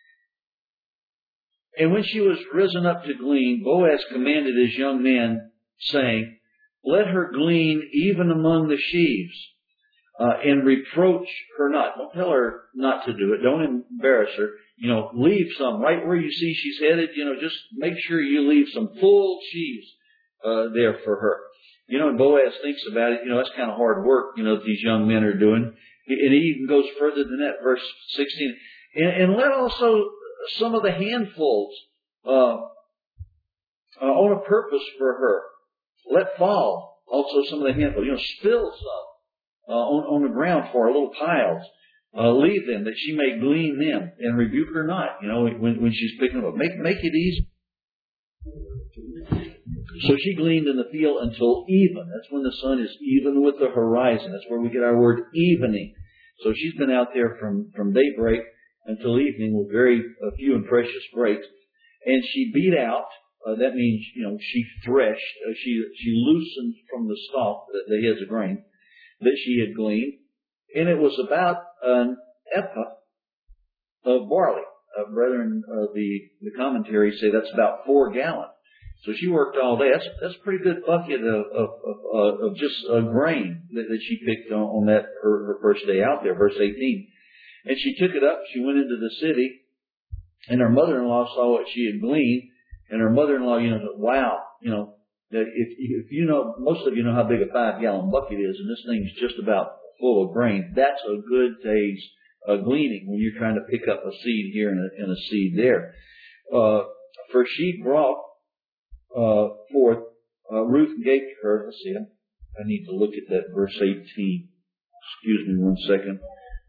And when she was risen up to glean, Boaz commanded his young men, saying, let her glean even among the sheaves, uh, and reproach her not. Don't tell her not to do it. Don't embarrass her. You know, leave some right where you see she's headed. You know, just make sure you leave some full sheaves uh, there for her. You know, and Boaz thinks about it. You know, that's kind of hard work, you know, that these young men are doing. And he even goes further than that, verse sixteen. And, and let also some of the handfuls uh, uh, on a purpose for her. Let fall also some of the handfuls. You know, spill some uh, on, on the ground for her, little piles. Uh, leave them that she may glean them, and rebuke her not. You know, when, when she's picking them up, make make it easy. So she gleaned in the field until even. That's when the sun is even with the horizon. That's where we get our word evening. So she's been out there from from daybreak until evening with very uh, few and precious breaks. And she beat out, uh, that means, you know, she threshed, uh, she she loosened from the stalk, the, the heads of grain, that she had gleaned. And it was about an ephah of barley. Uh, brethren, uh, the, the commentaries say that's about four gallons. So she worked all day. That's, that's a pretty good bucket of, of, of, of just uh, grain that, that she picked on, on that, her, her first day out there, verse eighteen. And she took it up, she went into the city, and her mother-in-law saw what she had gleaned, and her mother-in-law, you know, said, wow, you know, that if, if you know, most of you know how big a five-gallon bucket is, and this thing's just about full of grain. That's a good day's uh, gleaning when you're trying to pick up a seed here and a, and a seed there. Uh, for she brought uh, forth, uh, Ruth gave to her, let's see, I need to look at that verse eighteen. Excuse me one second.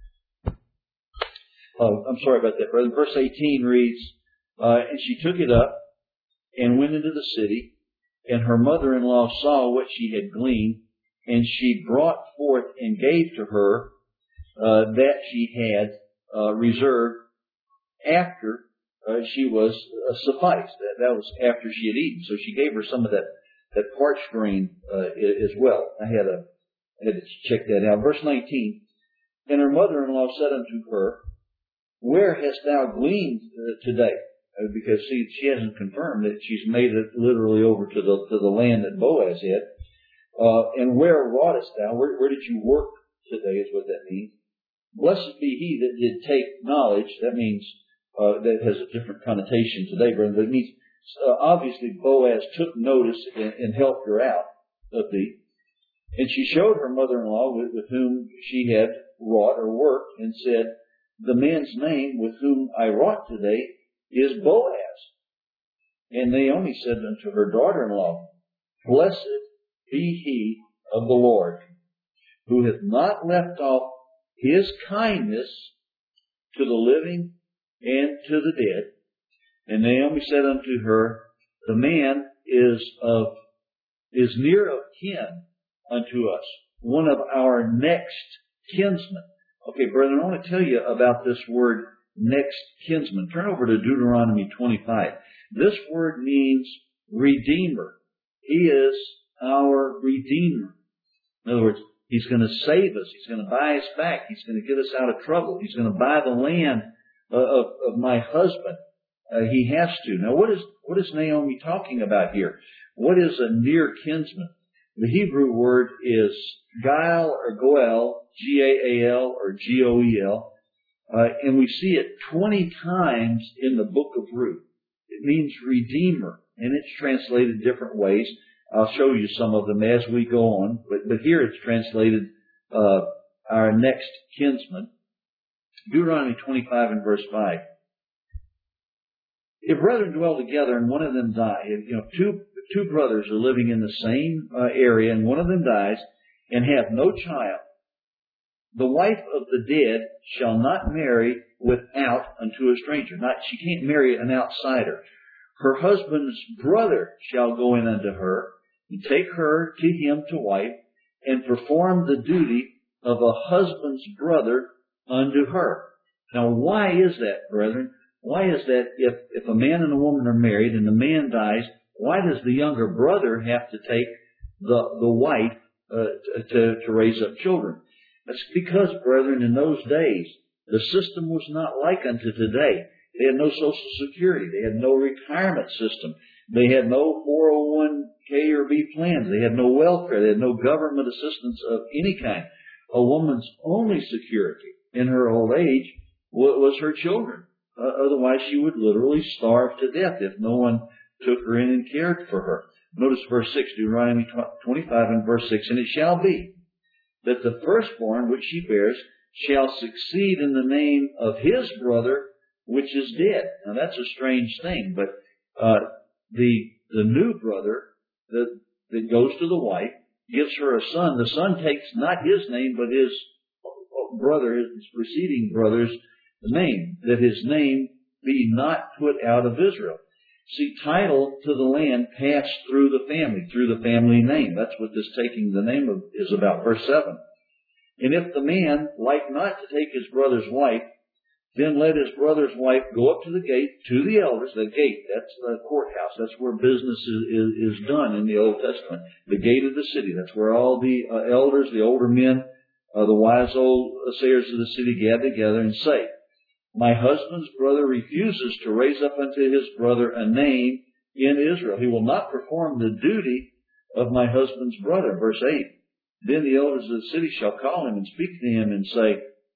Oh, I'm sorry about that, brother. Verse eighteen reads, uh, and she took it up and went into the city, and her mother-in-law saw what she had gleaned, and she brought forth and gave to her uh, that she had uh, reserved after uh, she was uh, sufficed. That, that was after she had eaten. So she gave her some of that, that parched grain uh, as well. I had, a, I had to check that out. Verse nineteen, and her mother-in-law said unto her, where hast thou gleaned uh, today? Uh, because see, she hasn't confirmed that she's made it literally over to the to the land that Boaz had. Uh, and where wroughtest thou? Where, where did you work today is what that means. Blessed be he that did take knowledge. That means, uh, that has a different connotation today, brother. But it means, uh, obviously Boaz took notice and, and helped her out of thee. And she showed her mother-in-law with, with whom she had wrought or worked, and said, the man's name with whom I wrought today is Boaz. And Naomi said unto her daughter-in-law, blessed be he of the Lord, who hath not left off his kindness to the living and to the dead. And Naomi said unto her, the man is of is near of kin unto us. one of our next kinsmen. Okay, brethren, I want to tell you about this word next kinsman. Turn over to Deuteronomy twenty-five. This word means redeemer. He is our redeemer. In other words, He's going to save us. He's going to buy us back. He's going to get us out of trouble. He's going to buy the land uh, of, of my husband. Uh, he has to. Now, what is what is Naomi talking about here? What is a near kinsman? The Hebrew word is Gaal or Goel, G A A L or G O E L, uh, and we see it twenty times in the book of Ruth. It means redeemer, and it's translated different ways. I'll show you some of them as we go on, but, but here it's translated uh, our next kinsman. Deuteronomy twenty-five and verse five. If brethren dwell together and one of them die, if, you know, two two brothers are living in the same uh, area and one of them dies and have no child, the wife of the dead shall not marry without unto a stranger. Not she can't marry an outsider. Her husband's brother shall go in unto her and take her to him to wife and perform the duty of a husband's brother unto her. Now, why is that, brethren? Why is that if, if a man and a woman are married and the man dies, why does the younger brother have to take the, the wife uh, to, to raise up children? That's because, brethren, in those days, the system was not like unto today. They had no Social Security. They had no retirement system. They had no four oh one k or B plans. They had no welfare. They had no government assistance of any kind. A woman's only security in her old age was her children. Uh, otherwise, she would literally starve to death if no one took her in and cared for her. Notice verse six, Deuteronomy twenty-five and verse six. And it shall be that the firstborn which she bears shall succeed in the name of his brother which is dead. Now that's a strange thing, but uh, the the new brother that that goes to the wife gives her a son. The son takes not his name, but his brother, his preceding brother's name, that his name be not put out of Israel. See, title to the land passed through the family, through the family name. That's what this taking the name of is about. Verse seven. And if the man like not to take his brother's wife, then let his brother's wife go up to the gate, to the elders. The gate, that's the courthouse. That's where business is, is, is done in the Old Testament. The gate of the city. That's where all the uh, elders, the older men, uh, the wise old sayers of the city gather together and say, my husband's brother refuses to raise up unto his brother a name in Israel. He will not perform the duty of my husband's brother. Verse eight. Then the elders of the city shall call him and speak to him and say,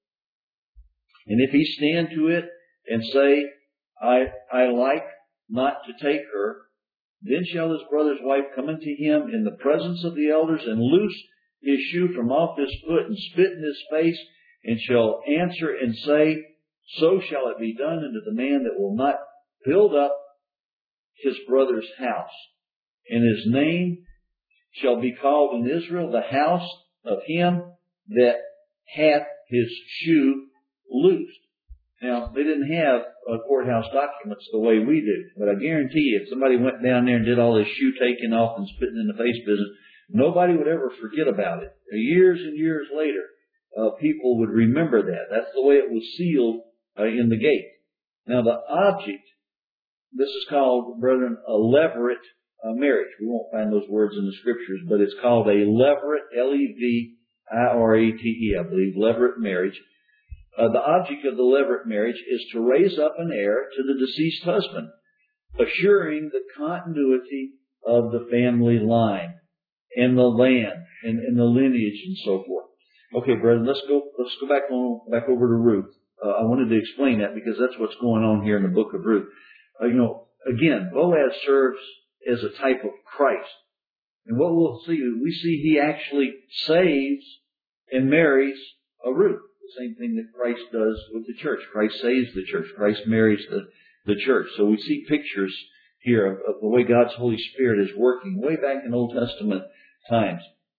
and if he stand to it and say, I, I like not to take her, then shall his brother's wife come unto him in the presence of the elders and loose his shoe from off his foot and spit in his face and shall answer and say, so shall it be done unto the man that will not build up his brother's house. And his name shall be called in Israel the house of him that hath his shoe loosed. Now, they didn't have uh, courthouse documents the way we do, but I guarantee you, if somebody went down there and did all this shoe taking off and spitting in the face business, nobody would ever forget about it. Years and years later, uh, people would remember that. That's the way it was sealed uh, in the gate. Now, the object, this is called, brethren, a levirate uh, marriage. We won't find those words in the scriptures, but it's called a levirate, L E V I R A T E, I believe, levirate marriage. Uh, the object of the levirate marriage is to raise up an heir to the deceased husband, assuring the continuity of the family line and the land and, and the lineage and so forth. Okay, brethren, let's go. Let's go back on back over to Ruth. Uh, I wanted to explain that because that's what's going on here in the book of Ruth. Uh, you know, again, Boaz serves as a type of Christ, and what we'll see, we see he actually saves and marries a Ruth. The same thing that Christ does with the church. Christ saves the church. Christ marries the, the church. So we see pictures here of, of the way God's Holy Spirit is working way back in Old Testament times.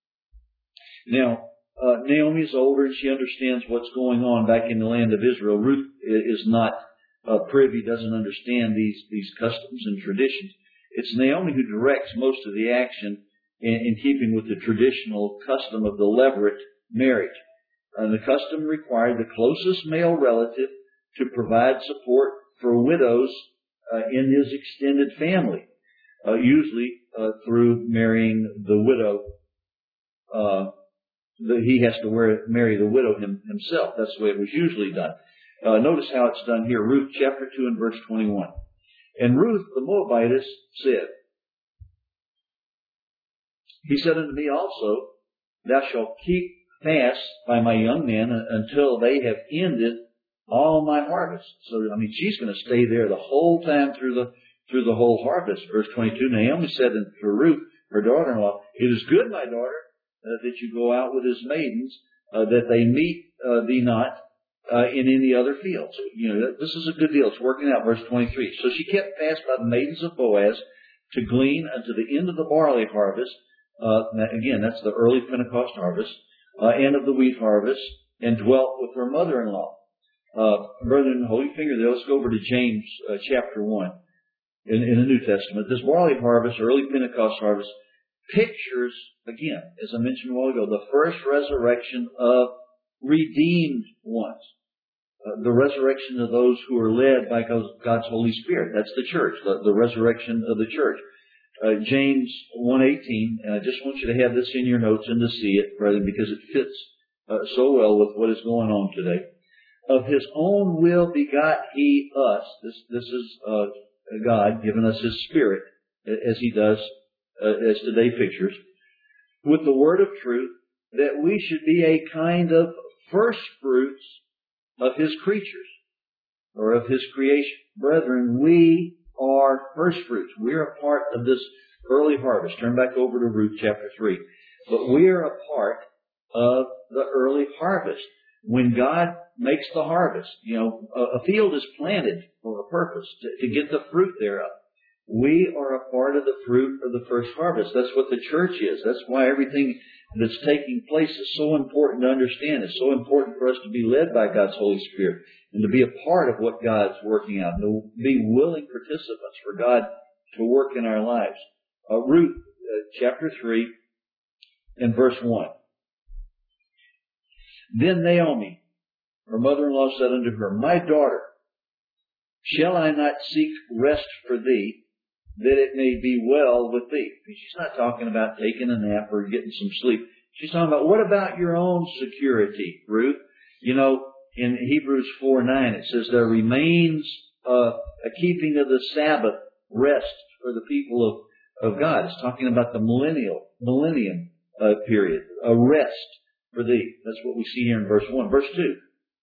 Now, uh, Naomi is older and she understands what's going on back in the land of Israel. Ruth is not uh, privy, doesn't understand these, these customs and traditions. It's Naomi who directs most of the action in, in keeping with the traditional custom of the levirate marriage. Uh, the custom required the closest male relative to provide support for widows uh, in his extended family, uh, usually uh, through marrying the widow. Uh, the, he has to wear, marry the widow him, himself. That's the way it was usually done. Uh, notice how it's done here. Ruth chapter two and verse twenty-one. And Ruth the Moabitess said, He said unto me also, Thou shalt keep fast by my young men until they have ended all my harvest. So, I mean, she's going to stay there the whole time through the through the whole harvest. Verse twenty-two, Naomi said unto Ruth, her daughter-in-law, It is good, my daughter, uh, that you go out with his maidens, uh, that they meet uh, thee not uh, in any other fields. So, you know, this is a good deal. It's working out. Verse twenty-three. So she kept fast by the maidens of Boaz to glean unto the end of the barley harvest. Uh, again, that's the early Pentecost harvest, uh, and of the wheat harvest, and dwelt with her mother-in-law. Uh, brethren, hold your finger there. Let's go over to James uh, chapter one in, in the New Testament. This barley harvest, early Pentecost harvest, pictures, again, as I mentioned a while ago, the first resurrection of redeemed ones. Uh, the resurrection of those who are led by God's Holy Spirit. That's the church, the, the resurrection of the church. Uh, James one eighteen, and I just want you to have this in your notes and to see it, brethren, because it fits uh, so well with what is going on today. Of his own will begot he us. This, this is uh, God giving us his Spirit, as he does, uh, as today pictures, with the word of truth, that we should be a kind of first fruits of his creatures, or of his creation. Brethren, we are first fruits. We're a part of this early harvest. Turn back over to Ruth chapter three. But we are a part of the early harvest. When God makes the harvest, you know, a, a field is planted for a purpose, to, to get the fruit thereof. We are a part of the fruit of the first harvest. That's what the church is. That's why everything that's taking place is so important to understand. It's so important for us to be led by God's Holy Spirit and to be a part of what God's working out, and to be willing participants for God to work in our lives. Uh, Ruth uh, chapter three and verse one. Then Naomi, her mother-in-law, said unto her, My daughter, shall I not seek rest for thee, that it may be well with thee? She's not talking about taking a nap or getting some sleep. She's talking about, what about your own security, Ruth? You know, in Hebrews four nine, it says there remains uh, a keeping of the Sabbath rest for the people of, of God. It's talking about the millennial, millennium uh, period, a rest for thee. That's what we see here in verse one. Verse two.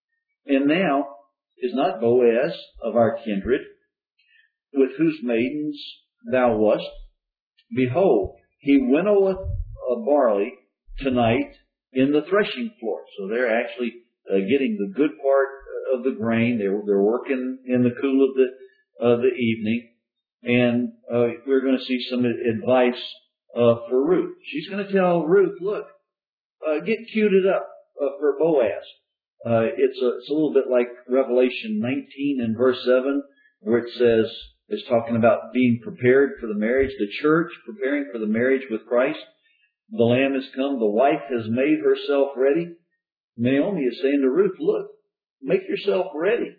And now is not Boaz of our kindred, with whose maidens thou wast? Behold, he winnoweth a barley tonight in the threshing floor. So they're actually uh, getting the good part of the grain. They're, they're working in the cool of the, of the evening. And uh, we're going to see some advice uh, for Ruth. She's going to tell Ruth, look, uh, get cued up uh, for Boaz. Uh, it's a, it's a little bit like Revelation nineteen and verse seven, where it says, it's talking about being prepared for the marriage, the church preparing for the marriage with Christ. The Lamb has come, the wife has made herself ready. Naomi is saying to Ruth, look, make yourself ready.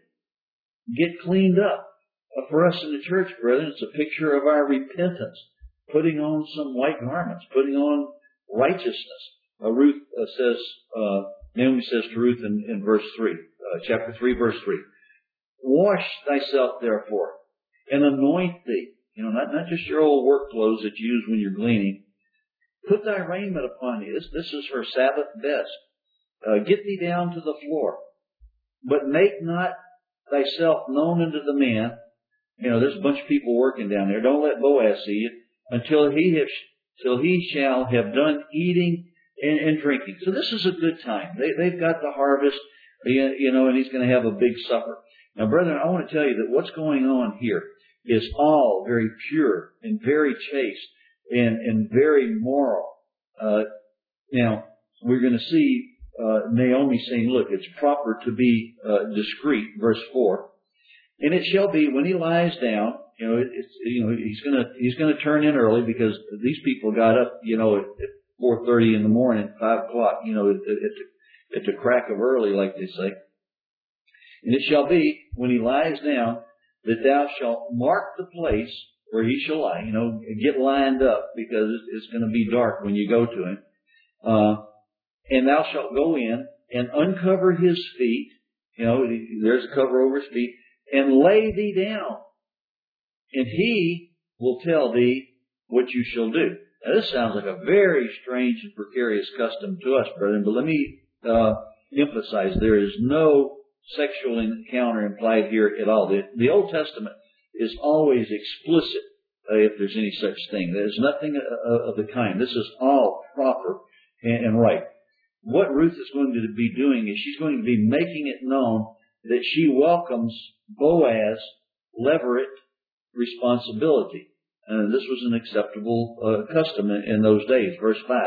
Get cleaned up. Uh, for us in the church, brethren, it's a picture of our repentance, putting on some white garments, putting on righteousness. Uh, Ruth uh, says, uh, Naomi says to Ruth in, in verse three, uh, chapter three, verse three, wash thyself therefore, and anoint thee. You know, not, not just your old work clothes that you use when you're gleaning. Put thy raiment upon thee. This, this is her Sabbath best. Uh, get thee down to the floor. But make not thyself known unto the man. You know, there's a bunch of people working down there. Don't let Boaz see you until he have, till he shall have done eating and, and drinking. So this is a good time. They, they've got the harvest, you know, and he's going to have a big supper. Now, brethren, I want to tell you that what's going on here is all very pure and very chaste and, and very moral. Uh, now, we're going to see uh, Naomi saying, look, it's proper to be uh, discreet, verse four. And it shall be when he lies down, you know, it's, you know, he's gonna, he's gonna turn in early because these people got up, you know, at four thirty in the morning, five o'clock, you know, at, at, the, at the crack of early, like they say. And it shall be when he lies down that thou shalt mark the place where he shall lie, you know, get lined up because it's going to be dark when you go to him. Uh, and thou shalt go in and uncover his feet, you know, there's a cover over his feet, and lay thee down, and he will tell thee what you shall do. Now, this sounds like a very strange and precarious custom to us, brethren, but let me uh, emphasize there is no sexual encounter implied here at all. The, the Old Testament is always explicit uh, if there's any such thing. There's nothing uh, of the kind. This is all proper and, and right. What Ruth is going to be doing is she's going to be making it known that she welcomes Boaz's levirate responsibility. And this was an acceptable uh, custom in, in those days. Verse five.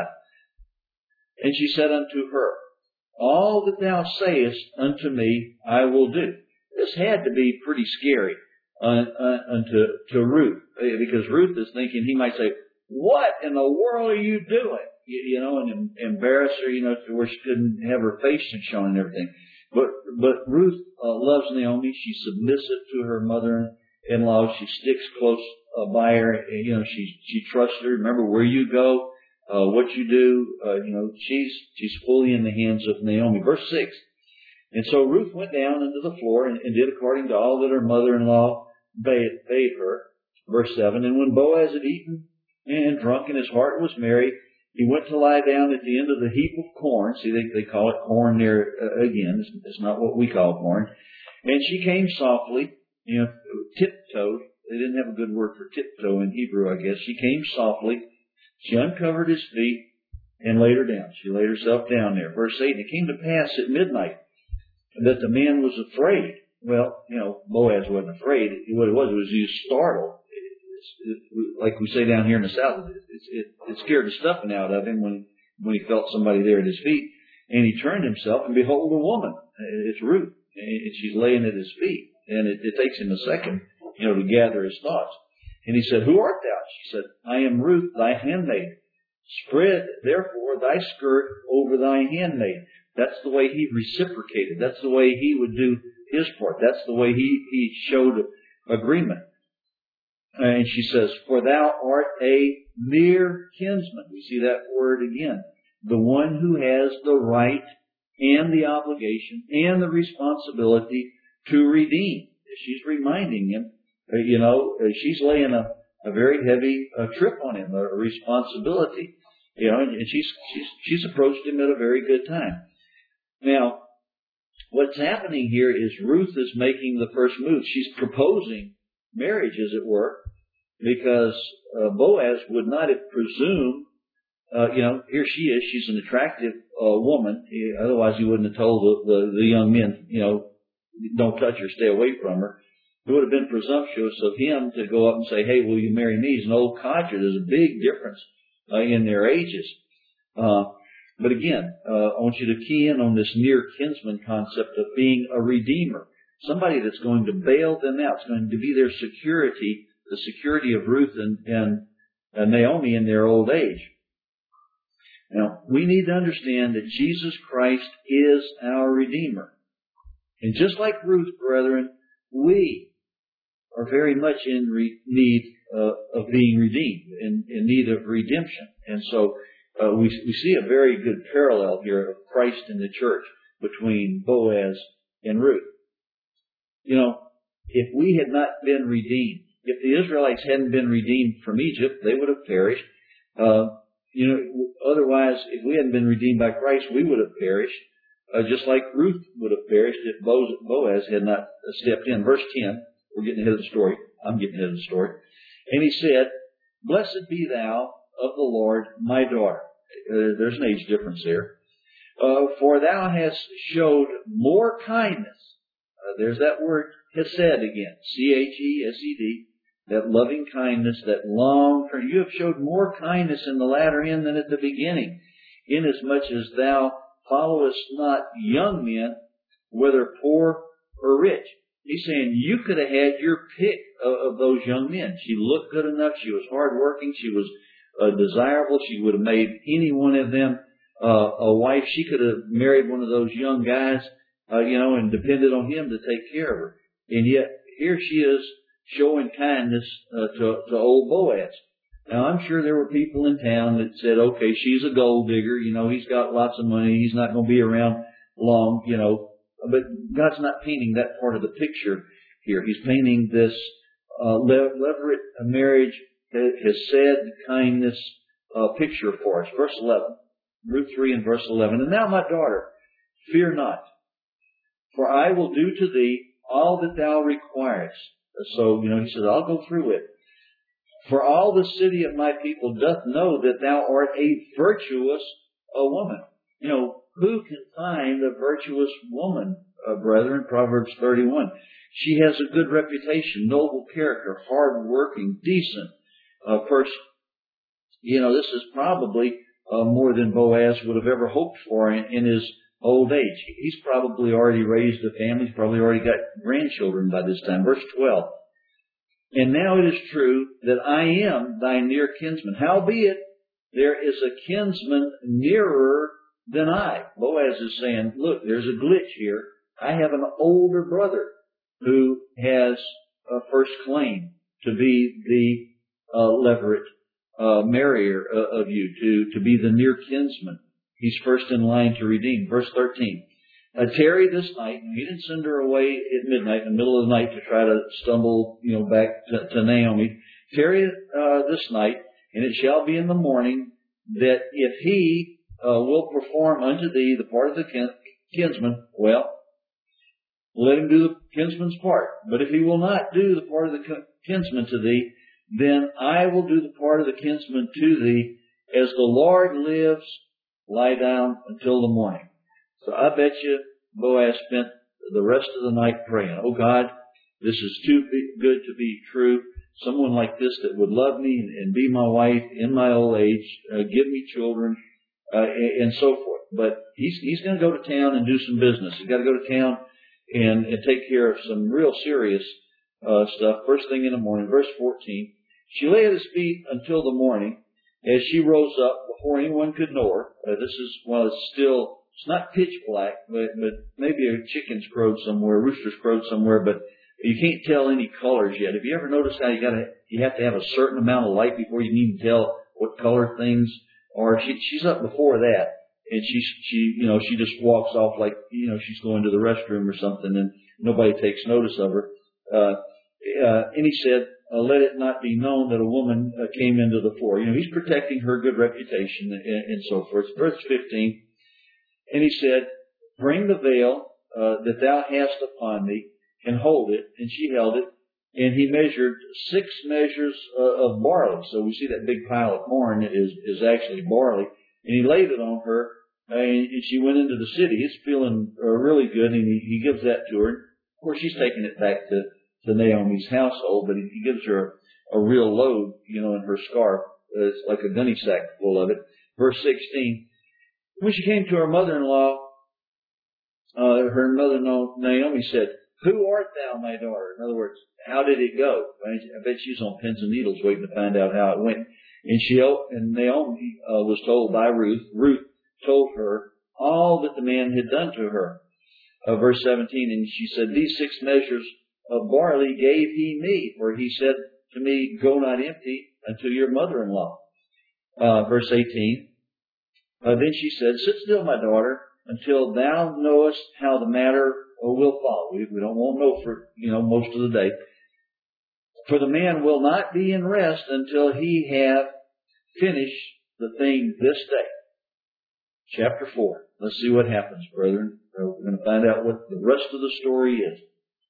And she said unto her, all that thou sayest unto me, I will do. This had to be pretty scary uh, uh, unto to Ruth, because Ruth is thinking he might say, what in the world are you doing? You, you know, and embarrass her, you know, to where she couldn't have her face shown and everything. But but Ruth uh, loves Naomi. She's submissive to her mother-in-law. She sticks close uh, by her. You know, she she trusts her. Remember, where you go, uh, what you do. Uh, you know, she's she's fully in the hands of Naomi. Verse six. And so Ruth went down into the floor and, and did according to all that her mother-in-law bade, bade her. Verse seven. And when Boaz had eaten and drunk, and his heart was merry, he went to lie down at the end of the heap of corn. See, they, they call it corn there uh, again. It's, it's not what we call corn. And she came softly, you know, tiptoed. They didn't have a good word for tiptoe in Hebrew, I guess. She came softly. She uncovered his feet and laid her down. She laid herself down there. Verse eight, and it came to pass at midnight that the man was afraid. Well, you know, Boaz wasn't afraid. What it was, it was he was startled. Like we say down here in the South, it, it, it scared the stuffing out of him when, when he felt somebody there at his feet. And he turned himself, and behold, a woman. It's Ruth. And she's laying at his feet. And it, it takes him a second, you know, to gather his thoughts. And he said, who art thou? She said, I am Ruth, thy handmaid. Spread, therefore, thy skirt over thy handmaid. That's the way he reciprocated. That's the way he would do his part. That's the way he, he showed agreement. And she says, for thou art a near kinsman. We see that word again. The one who has the right and the obligation and the responsibility to redeem. She's reminding him, you know, she's laying a, a very heavy uh, trip on him, a responsibility. You know, and she's, she's, she's approached him at a very good time. Now, what's happening here is Ruth is making the first move. She's proposing marriage, as it were, because uh, Boaz would not have presumed, uh, you know, here she is, she's an attractive uh, woman. He, otherwise, he wouldn't have told the, the, the young men, you know, don't touch her, stay away from her. It would have been presumptuous of him to go up and say, hey, will you marry me? He's an old codger. There's a big difference uh, in their ages. Uh, but again, uh, I want you to key in on this near kinsman concept of being a redeemer. Somebody that's going to bail them out. It's going to be their security, the security of Ruth and, and, and Naomi in their old age. Now, we need to understand that Jesus Christ is our Redeemer. And just like Ruth, brethren, we are very much in re- need uh, of being redeemed, in, in need of redemption. And so uh, we, we see a very good parallel here of Christ and the church between Boaz and Ruth. You know, if we had not been redeemed, if the Israelites hadn't been redeemed from Egypt, they would have perished. Uh, you know, otherwise, if we hadn't been redeemed by Christ, we would have perished, uh, just like Ruth would have perished if Boaz had not stepped in. Verse ten, we're getting ahead of the story. I'm getting ahead of the story. And he said, blessed be thou of the Lord, my daughter. Uh, there's an age difference there. Uh, for thou hast showed more kindness. Uh, there's that word, hesed again. C H E S E D. That loving kindness, that long term. You have showed more kindness in the latter end than at the beginning, inasmuch as thou followest not young men, whether poor or rich. he's saying you could have had your pick of, of those young men. She looked good enough. She was hardworking. She was uh, desirable. She would have made any one of them uh, a wife. She could have married one of those young guys, uh, you know, and depended on him to take care of her. And yet here she is showing kindness uh, to, to old Boaz. Now, I'm sure there were people in town that said, okay, she's a gold digger. You know, he's got lots of money. He's not going to be around long, you know. But God's not painting that part of the picture here. He's painting this uh, levirate marriage, hesed kindness uh, picture for us. Verse eleven, Ruth three and verse eleven. And now, my daughter, fear not, for I will do to thee all that thou requirest. So, you know, he says, I'll go through it. For all the city of my people doth know that thou art a virtuous a woman. You know, who can find a virtuous woman, uh, brethren? Proverbs thirty-one. She has a good reputation, noble character, hard-working, decent uh, person. You know, this is probably uh, more than Boaz would have ever hoped for in, in his old age. He's probably already raised a family. He's probably already got grandchildren by this time. Verse twelve. And now it is true that I am thy near kinsman. Howbeit, there is a kinsman nearer than I. Boaz is saying, look, there's a glitch here. I have an older brother who has a first claim to be the uh, levirate uh, marrier uh, of you, to, to be the near kinsman. He's first in line to redeem. Verse thirteen. Uh, tarry this night. He didn't send her away at midnight, in the middle of the night, to try to stumble, you know, back to, to Naomi. Tarry uh, this night, and it shall be in the morning that if he uh, will perform unto thee the part of the kin- kinsman, well, let him do the kinsman's part. But if he will not do the part of the kinsman to thee, then I will do the part of the kinsman to thee. As the Lord lives, lie down until the morning. So I bet you Boaz spent the rest of the night praying, oh God, this is too good to be true. Someone like this that would love me and, and be my wife in my old age, uh, give me children, uh, and, and so forth. But he's, he's going to go to town and do some business. He's got to go to town and, and take care of some real serious uh, stuff. First thing in the morning, verse fourteen. She lay at his feet until the morning. As she rose up, before anyone could know her, uh, this is while it's still, it's not pitch black, but, but maybe a chicken's crowed somewhere, a rooster's crowed somewhere, but you can't tell any colors yet. Have you ever noticed how you gotta, you have to have a certain amount of light before you can even tell what color things are? She, she's up before that, and she, she, you know, she just walks off like, you know, she's going to the restroom or something, and nobody takes notice of her. Uh, uh, and he said, Uh, let it not be known that a woman uh, came into the floor. You know, he's protecting her good reputation and, and so forth. Verse fifteen. And he said, bring the veil uh, that thou hast upon thee, and hold it. And she held it. And he measured six measures uh, of barley. So we see that big pile of corn is, is actually barley. And he laid it on her, uh, and, and she went into the city. He's feeling uh, really good, and he, he gives that to her. Of course, she's taking it back to to Naomi's household, but he gives her a, a real load, you know, in her scarf. It's like a gunny sack full of it. Verse sixteen. When she came to her mother-in-law, uh, her mother-in-law Naomi said, who art thou, my daughter? In other words, how did it go? I bet she's on pins and needles waiting to find out how it went. And she, and Naomi uh, was told by Ruth. Ruth told her all that the man had done to her. Uh, verse seventeen, and she said, these six measures of barley gave he me, for he said to me, go not empty unto your mother-in-law. Uh, verse eighteen. Uh, then she said, sit still, my daughter, until thou knowest how the matter will fall. We, we don't want to know for, you know, most of the day. For the man will not be in rest until he have finished the thing this day. Chapter four. Let's see what happens, brethren. We're going to find out what the rest of the story is.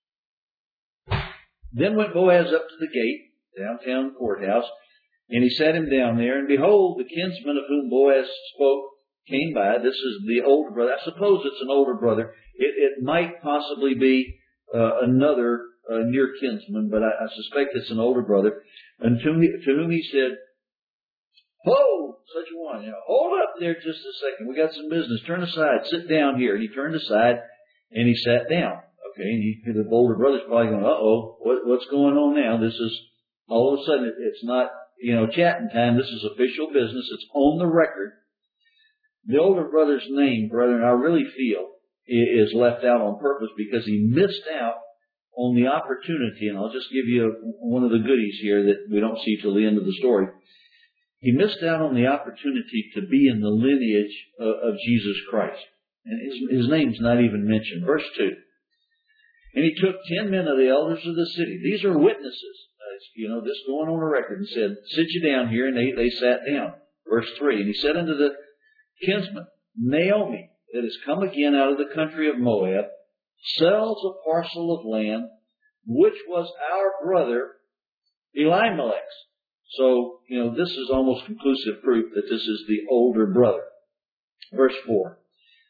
Then went Boaz up to the gate, downtown courthouse, and he sat him down there. And behold, the kinsman of whom Boaz spoke came by. This is the older brother. I suppose it's an older brother. It, it might possibly be uh, another uh, near kinsman, but I, I suspect it's an older brother. And to, to whom he said, ho, such a one, you know, hold up there just a second. We got some business. Turn aside. Sit down here. And he turned aside and he sat down. Okay, and he, the older brother's probably going, uh-oh, what, what's going on now? This is, all of a sudden, it, it's not, you know, chatting time. This is official business. It's on the record. The older brother's name, brethren, I really feel is left out on purpose because he missed out on the opportunity, and I'll just give you one of the goodies here that we don't see till the end of the story. He missed out on the opportunity to be in the lineage of, of Jesus Christ. And his, his name's not even mentioned. Verse two. And he took ten men of the elders of the city. These are witnesses. Uh, you know, this going on the record, and said, sit you down here, and they, they sat down. Verse three. And he said unto the kinsman, Naomi, that has come again out of the country of Moab, sells a parcel of land, which was our brother Elimelech's. So, you know, this is almost conclusive proof that this is the older brother. Verse four.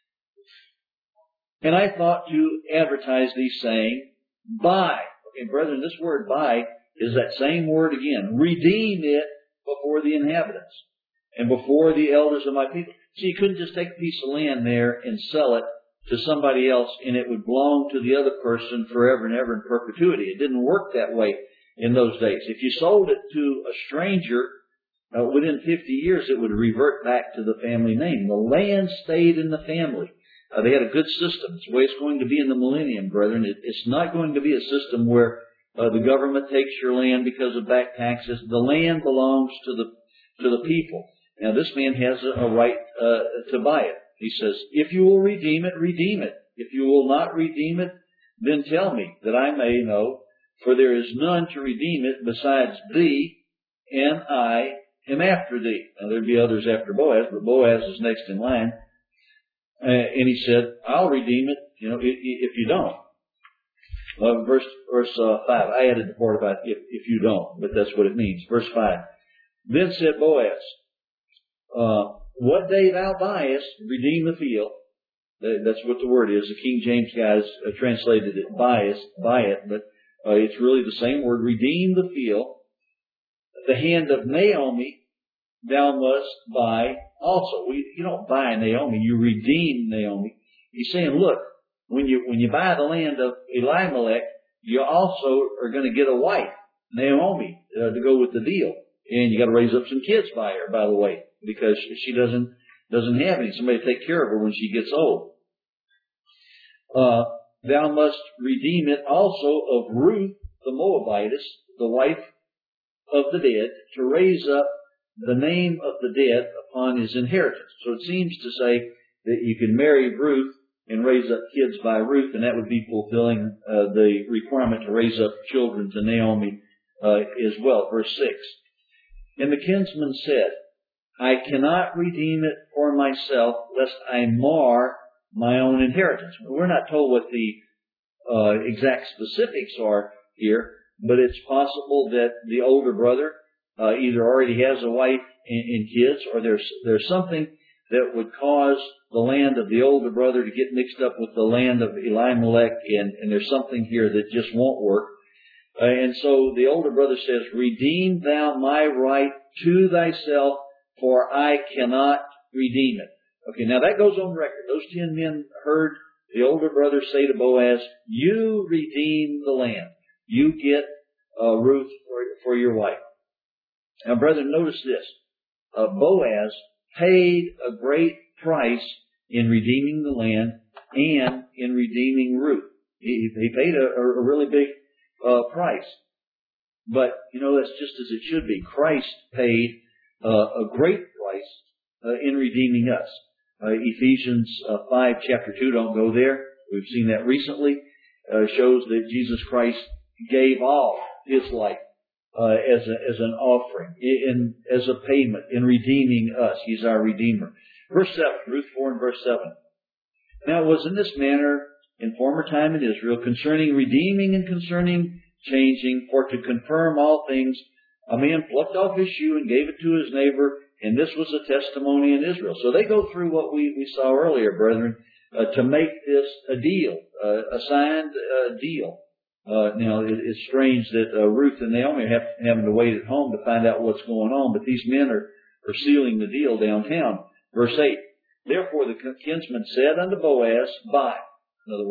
And I thought to advertise thee, saying, buy. Okay, brethren, this word buy is that same word again. Redeem it before the inhabitants and before the elders of my people. So you couldn't just take a piece of land there and sell it to somebody else and it would belong to the other person forever and ever in perpetuity. It didn't work that way in those days. If you sold it to a stranger, uh, within fifty years it would revert back to the family name. The land stayed in the family. Uh, they had a good system. It's the way it's going to be in the millennium, brethren. It, it's not going to be a system where uh, the government takes your land because of back taxes. The land belongs to the to the people. Now, this man has a, a right uh, to buy it. He says, if you will redeem it, redeem it. If you will not redeem it, then tell me, that I may know, for there is none to redeem it besides thee, and I am after thee. Now, there'd be others after Boaz, but Boaz is next in line. Uh, and he said, I'll redeem it, you know, if, if you don't. Uh, verse verse uh, five. I added the part about if, if you don't, but that's what it means. Verse five. Then said Boaz, uh, what day thou buyest, redeem the field. That's what the word is. The King James guys uh, translated it bias, buy it, but uh, it's really the same word. Redeem the field. The hand of Naomi thou must buy also. We, you don't buy Naomi, you redeem Naomi. He's saying, look, when you when you buy the land of Elimelech, you also are going to get a wife, Naomi, uh, to go with the deal. And you got to raise up some kids by her, by the way, because she doesn't doesn't have any. Somebody to take care of her when she gets old. Uh, thou must redeem it also of Ruth the Moabitess, the wife of the dead, to raise up the name of the dead upon his inheritance. So it seems to say that you can marry Ruth and raise up kids by Ruth, and that would be fulfilling uh, the requirement to raise up children to Naomi uh, as well. Verse six. And the kinsman said, I cannot redeem it for myself, lest I mar my own inheritance. We're not told what the uh, exact specifics are here, but it's possible that the older brother uh, either already has a wife and, and kids, or there's there's something that would cause the land of the older brother to get mixed up with the land of Elimelech, and, and there's something here that just won't work. Uh, and so the older brother says, redeem thou my right to thyself, for I cannot redeem it. Okay, now that goes on record. Those ten men heard the older brother say to Boaz, you redeem the land. You get uh, Ruth for, for your wife. Now, brethren, notice this. Uh, Boaz paid a great price in redeeming the land and in redeeming Ruth. He, he paid a, a really big uh, price. But, you know, that's just as it should be. Christ paid uh, a great price uh, in redeeming us. Uh, Ephesians uh, five, chapter two, don't go there. We've seen that recently. Uh, shows that Jesus Christ gave all His life uh, as a, as an offering, in, as a payment, in redeeming us. He's our Redeemer. Verse seven, Ruth four and verse seven. Now it was in this manner in former time in Israel, concerning redeeming and concerning changing, for to confirm all things, a man plucked off his shoe and gave it to his neighbor, and this was a testimony in Israel. So they go through what we, we saw earlier, brethren, uh, to make this a deal, uh, a signed uh, deal. Uh, now, it, it's strange that uh, Ruth and Naomi are have, having to wait at home to find out what's going on, but these men are, are sealing the deal downtown. Verse eight, therefore the kinsman said unto Boaz, buy. In other words,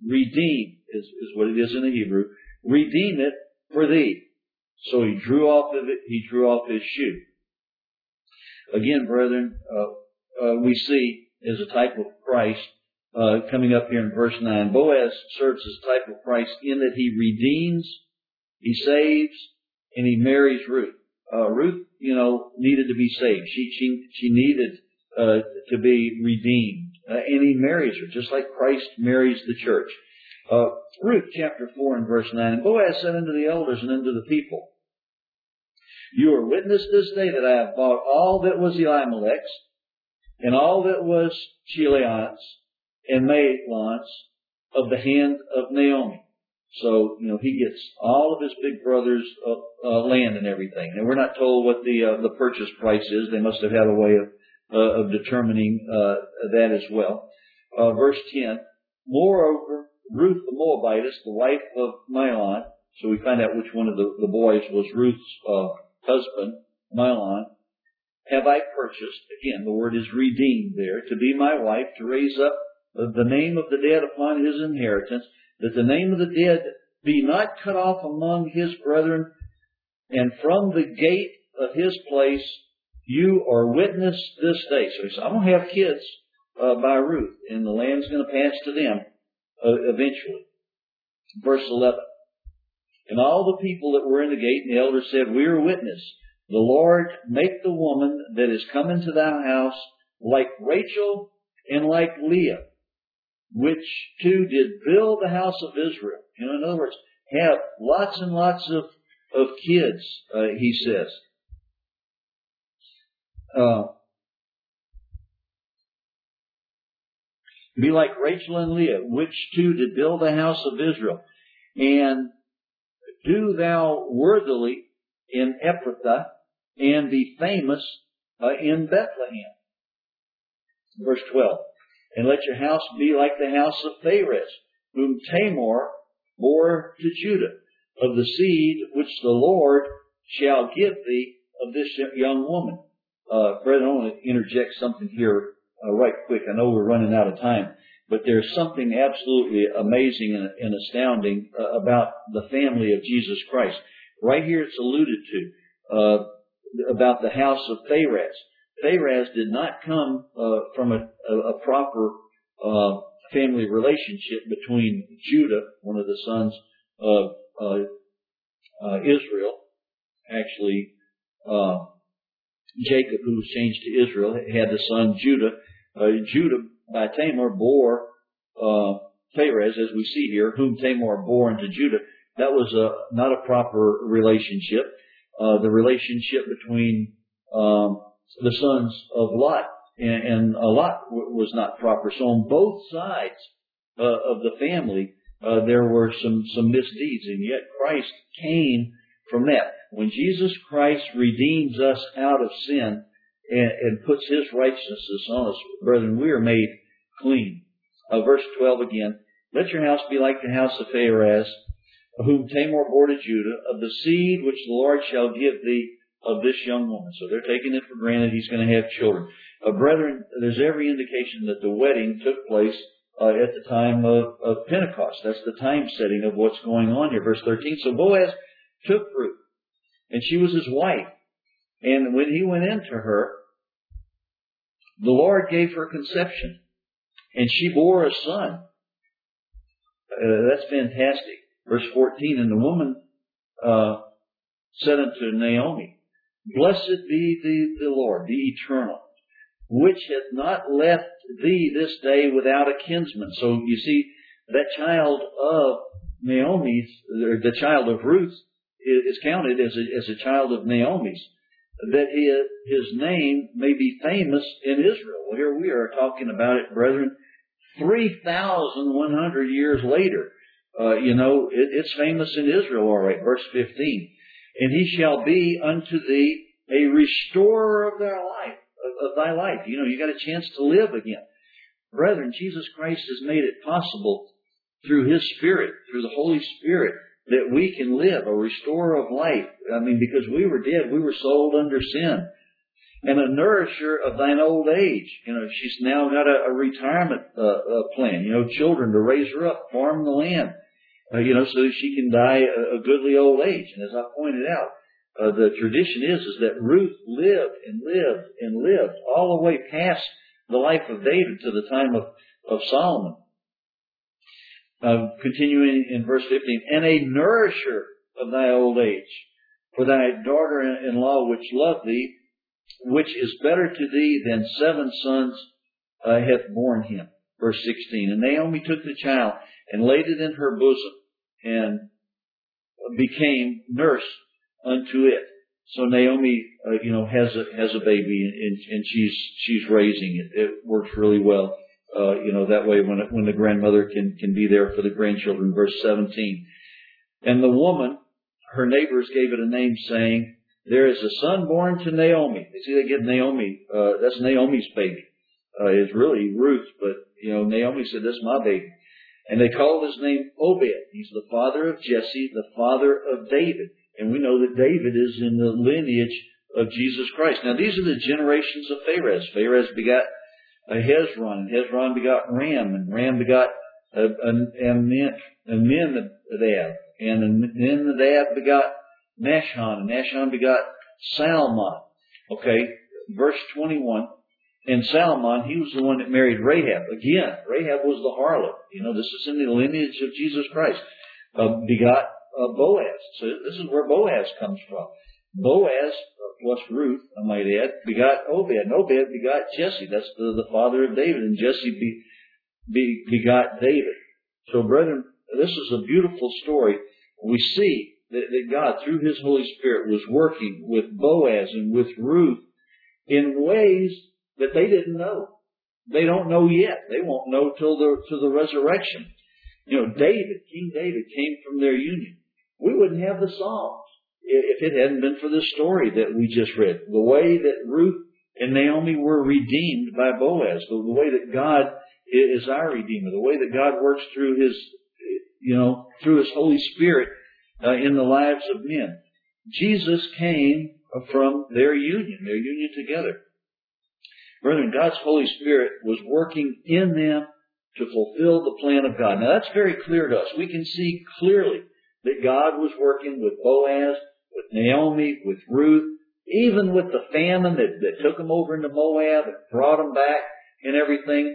redeem is, is what it is in the Hebrew. Redeem it for thee. So he drew off of it, he drew off his shoe. Again, brethren, uh, uh, we see as a type of Christ, uh, coming up here in verse nine, Boaz serves as a type of Christ in that he redeems, he saves, and he marries Ruth. Uh, Ruth, you know, needed to be saved. She, she, she needed, uh, to be redeemed. Uh, and he marries her, just like Christ marries the church. Uh, Ruth chapter four and verse nine, and Boaz said unto the elders and unto the people, you are witness this day that I have bought all that was Elimelech's, and all that was Chilion's, and Mahlon's, of the hand of Naomi. So, you know, he gets all of his big brother's uh, uh, land and everything. And we're not told what the uh, the purchase price is. They must have had a way of, uh, of determining uh, that as well. Uh, verse ten, moreover, Ruth the Moabitess, the wife of Mahlon, so we find out which one of the, the boys was Ruth's uh, husband, Mahlon, have I purchased, again, the word is redeemed there, to be my wife, to raise up the name of the dead upon his inheritance, that the name of the dead be not cut off among his brethren, and from the gate of his place you are witness this day. So he said, I'm going to have kids uh, by Ruth, and the land's going to pass to them uh, eventually. Verse eleven. And all the people that were in the gate and the elders said, we are witness. The Lord make the woman that is come into thy house like Rachel and like Leah, which two did build the house of Israel. You know, in other words, have lots and lots of, of kids, uh, he says. Uh, be like Rachel and Leah, which two did build the house of Israel. And do thou worthily in Ephrathah, and be famous uh, in Bethlehem. Verse twelve. And let your house be like the house of Pharez, whom Tamar bore to Judah, of the seed which the Lord shall give thee of this young woman. Uh, brethren, I want to interject something here uh, right quick. I know we're running out of time, but there's something absolutely amazing and, and astounding uh, about the family of Jesus Christ. Right here it's alluded to uh, about the house of Pharez. Pharez did not come uh, from a, a, a proper uh, family relationship between Judah, one of the sons of uh, uh, Israel, actually uh, Jacob, who was changed to Israel, had the son Judah. Uh, Judah, by Tamar, bore uh, Pharez, as we see here, whom Tamar bore unto Judah. That was a, not a proper relationship. Uh, the relationship between um, the sons of Lot and, and uh, Lot w- was not proper. So on both sides uh, of the family, uh, there were some, some misdeeds, and yet Christ came from that. When Jesus Christ redeems us out of sin and, and puts His righteousness on us, brethren, we are made clean. Uh, verse twelve again, let your house be like the house of Pharez, whom Tamar bore to Judah, of the seed which the Lord shall give thee of this young woman. So they're taking it for granted he's going to have children. Uh, brethren, there's every indication that the wedding took place uh, at the time of, of Pentecost. That's the time setting of what's going on here. Verse thirteen, so Boaz took Ruth, and she was his wife. And when he went into her, the Lord gave her conception, and she bore a son. Uh, that's fantastic. Verse fourteen, and the woman uh, said unto Naomi, blessed be the, the Lord, the Eternal, which hath not left thee this day without a kinsman. So you see, that child of Naomi's, or the child of Ruth, is counted as a, as a child of Naomi's, that his, his name may be famous in Israel. Well, here we are talking about it, brethren, three thousand one hundred years later. Uh, you know, it, it's famous in Israel, all right. Verse fifteen. And he shall be unto thee a restorer of thy life, of, of thy life. You know, you got a chance to live again. Brethren, Jesus Christ has made it possible through His Spirit, through the Holy Spirit, that we can live, a restorer of life. I mean, because we were dead, we were sold under sin. and a nourisher of thine old age. You know, she's now got a, a retirement uh, uh, plan. You know, children to raise her up, farm the land. Uh, you know, so that she can die a, a goodly old age. And as I pointed out, uh, the tradition is is that Ruth lived and lived and lived all the way past the life of David to the time of of Solomon. Uh, continuing in verse fifteen, and a nourisher of thy old age, for thy daughter-in-law which loved thee, which is better to thee than seven sons, uh, hath borne him. Verse sixteen, and Naomi took the child and laid it in her bosom and became nurse unto it. So Naomi, uh, you know, has a has a baby and, and she's she's raising it. It works really well. Uh, you know, that way when it, when the grandmother can can be there for the grandchildren. Verse seventeen, and the woman, her neighbors gave it a name, saying, there is a son born to Naomi. You see, they get Naomi. Uh, that's Naomi's baby. Uh, it's really Ruth, but you know, Naomi said, "That's my baby." And they called his name Obed. He's the father of Jesse, the father of David. And we know that David is in the lineage of Jesus Christ. Now, these are the generations of Pharez. Pharez begot uh, Hezron, and Hezron begot Ram, and Ram begot uh, Amminadab, and Amminadab begot Nashon, and Nashon begot Salmon. Okay, verse twenty-one. And Salmon, he was the one that married Rahab. Again, Rahab was the harlot. You know, this is in the lineage of Jesus Christ. Uh, begot uh, Boaz. So this is where Boaz comes from. Boaz, plus Ruth, I might add, begot Obed. And Obed begot Jesse. That's the, the father of David. And Jesse be, be, begot David. So, brethren, this is a beautiful story. We see that, that God, through His Holy Spirit, was working with Boaz and with Ruth in ways that they didn't know. They don't know yet. They won't know till the, till the resurrection. You know, David, King David, came from their union. We wouldn't have the Psalms if it hadn't been for this story that we just read. The way that Ruth and Naomi were redeemed by Boaz. The, the way that God is our Redeemer. The way that God works through His, you know, through His Holy Spirit uh, in the lives of men. Jesus came from their union, their union together. Brethren, God's Holy Spirit was working in them to fulfill the plan of God. Now, that's very clear to us. We can see clearly that God was working with Boaz, with Naomi, with Ruth, even with the famine that, that took them over into Moab and brought them back and everything.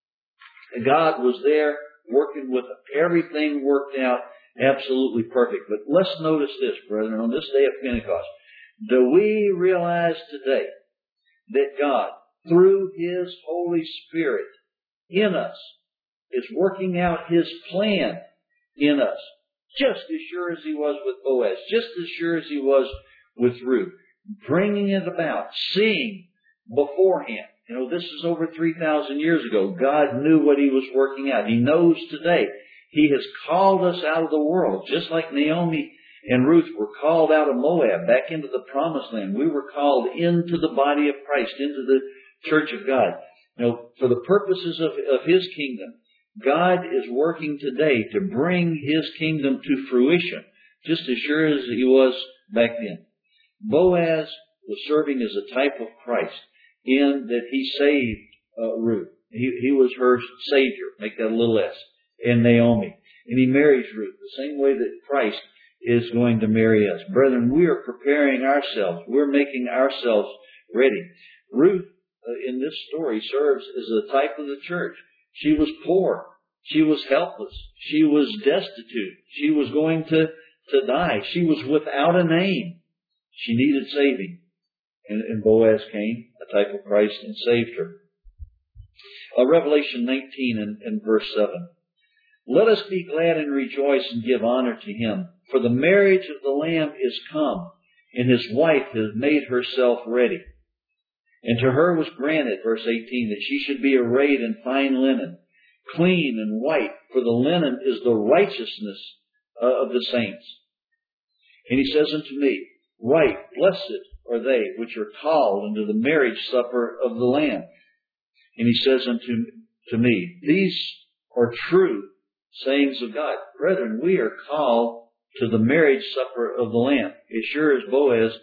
God was there working with them. Everything worked out absolutely perfect. But let's notice this, brethren, on this day of Pentecost. Do we realize today that God, through His Holy Spirit in us, is working out His plan in us, just as sure as He was with Boaz, just as sure as He was with Ruth, bringing it about, seeing beforehand. You know, this is over three thousand years ago. God knew what He was working out. He knows today. He has called us out of the world, just like Naomi and Ruth were called out of Moab back into the promised land. We were called into the body of Christ, into the Church of God. You know, for the purposes of, of His kingdom, God is working today to bring His kingdom to fruition, just as sure as He was back then. Boaz was serving as a type of Christ in that he saved uh, Ruth. He, he was her Savior, make that a little less, and Naomi. And he marries Ruth the same way that Christ is going to marry us. Brethren, we are preparing ourselves. We're making ourselves ready. Ruth, uh, in this story, serves as a type of the church. She was poor. She was helpless. She was destitute. She was going to, to die. She was without a name. She needed saving. And, and Boaz came, a type of Christ, and saved her. Uh, Revelation nineteen and, and verse seven. Let us be glad and rejoice and give honor to Him, for the marriage of the Lamb is come, and His wife has made herself ready. And to her was granted, verse eighteen, that she should be arrayed in fine linen, clean and white, for the linen is the righteousness uh, of the saints. And He says unto me, right, blessed are they which are called into the marriage supper of the Lamb. And He says unto to me, these are true sayings of God. Brethren, we are called to the marriage supper of the Lamb, as sure as Boaz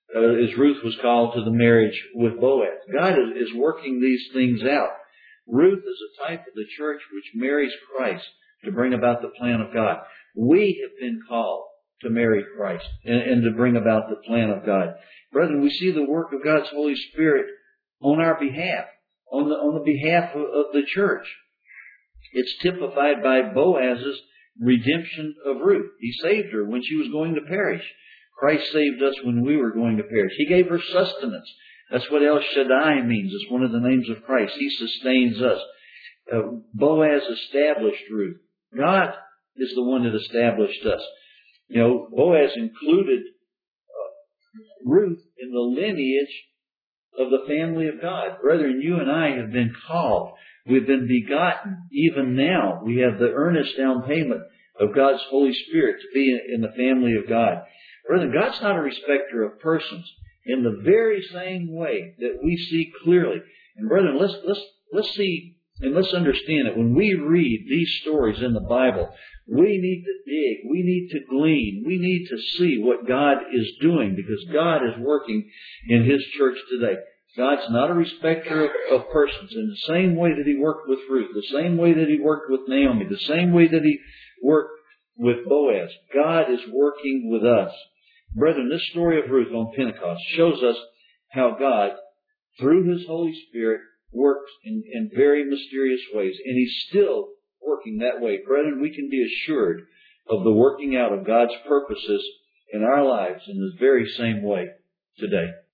uh, as Ruth was called to the marriage with Boaz. God is, is working these things out. Ruth is a type of the church which marries Christ to bring about the plan of God. We have been called to marry Christ and, and to bring about the plan of God. Brethren, we see the work of God's Holy Spirit on our behalf, on the, on the behalf of, of the church. It's typified by Boaz's redemption of Ruth. He saved her when she was going to perish. Christ saved us when we were going to perish. He gave her sustenance. That's what El Shaddai means. It's one of the names of Christ. He sustains us. Uh, Boaz established Ruth. God is the one that established us. You know, Boaz included uh, Ruth in the lineage of the family of God. Brethren, you and I have been called. We've been begotten. Even now, we have the earnest down payment of God's Holy Spirit to be in the family of God. Brethren, God's not a respecter of persons. In the very same way that we see clearly. And brethren, let's let's let's see and let's understand it. When we read these stories in the Bible, we need to dig, we need to glean, we need to see what God is doing, because God is working in His church today. God's not a respecter of, of persons. In the same way that He worked with Ruth, the same way that He worked with Naomi, the same way that He worked with Boaz, God is working with us. Brethren, this story of Ruth on Pentecost shows us how God, through His Holy Spirit, works in, in very mysterious ways. And He's still working that way. Brethren, we can be assured of the working out of God's purposes in our lives in the very same way today.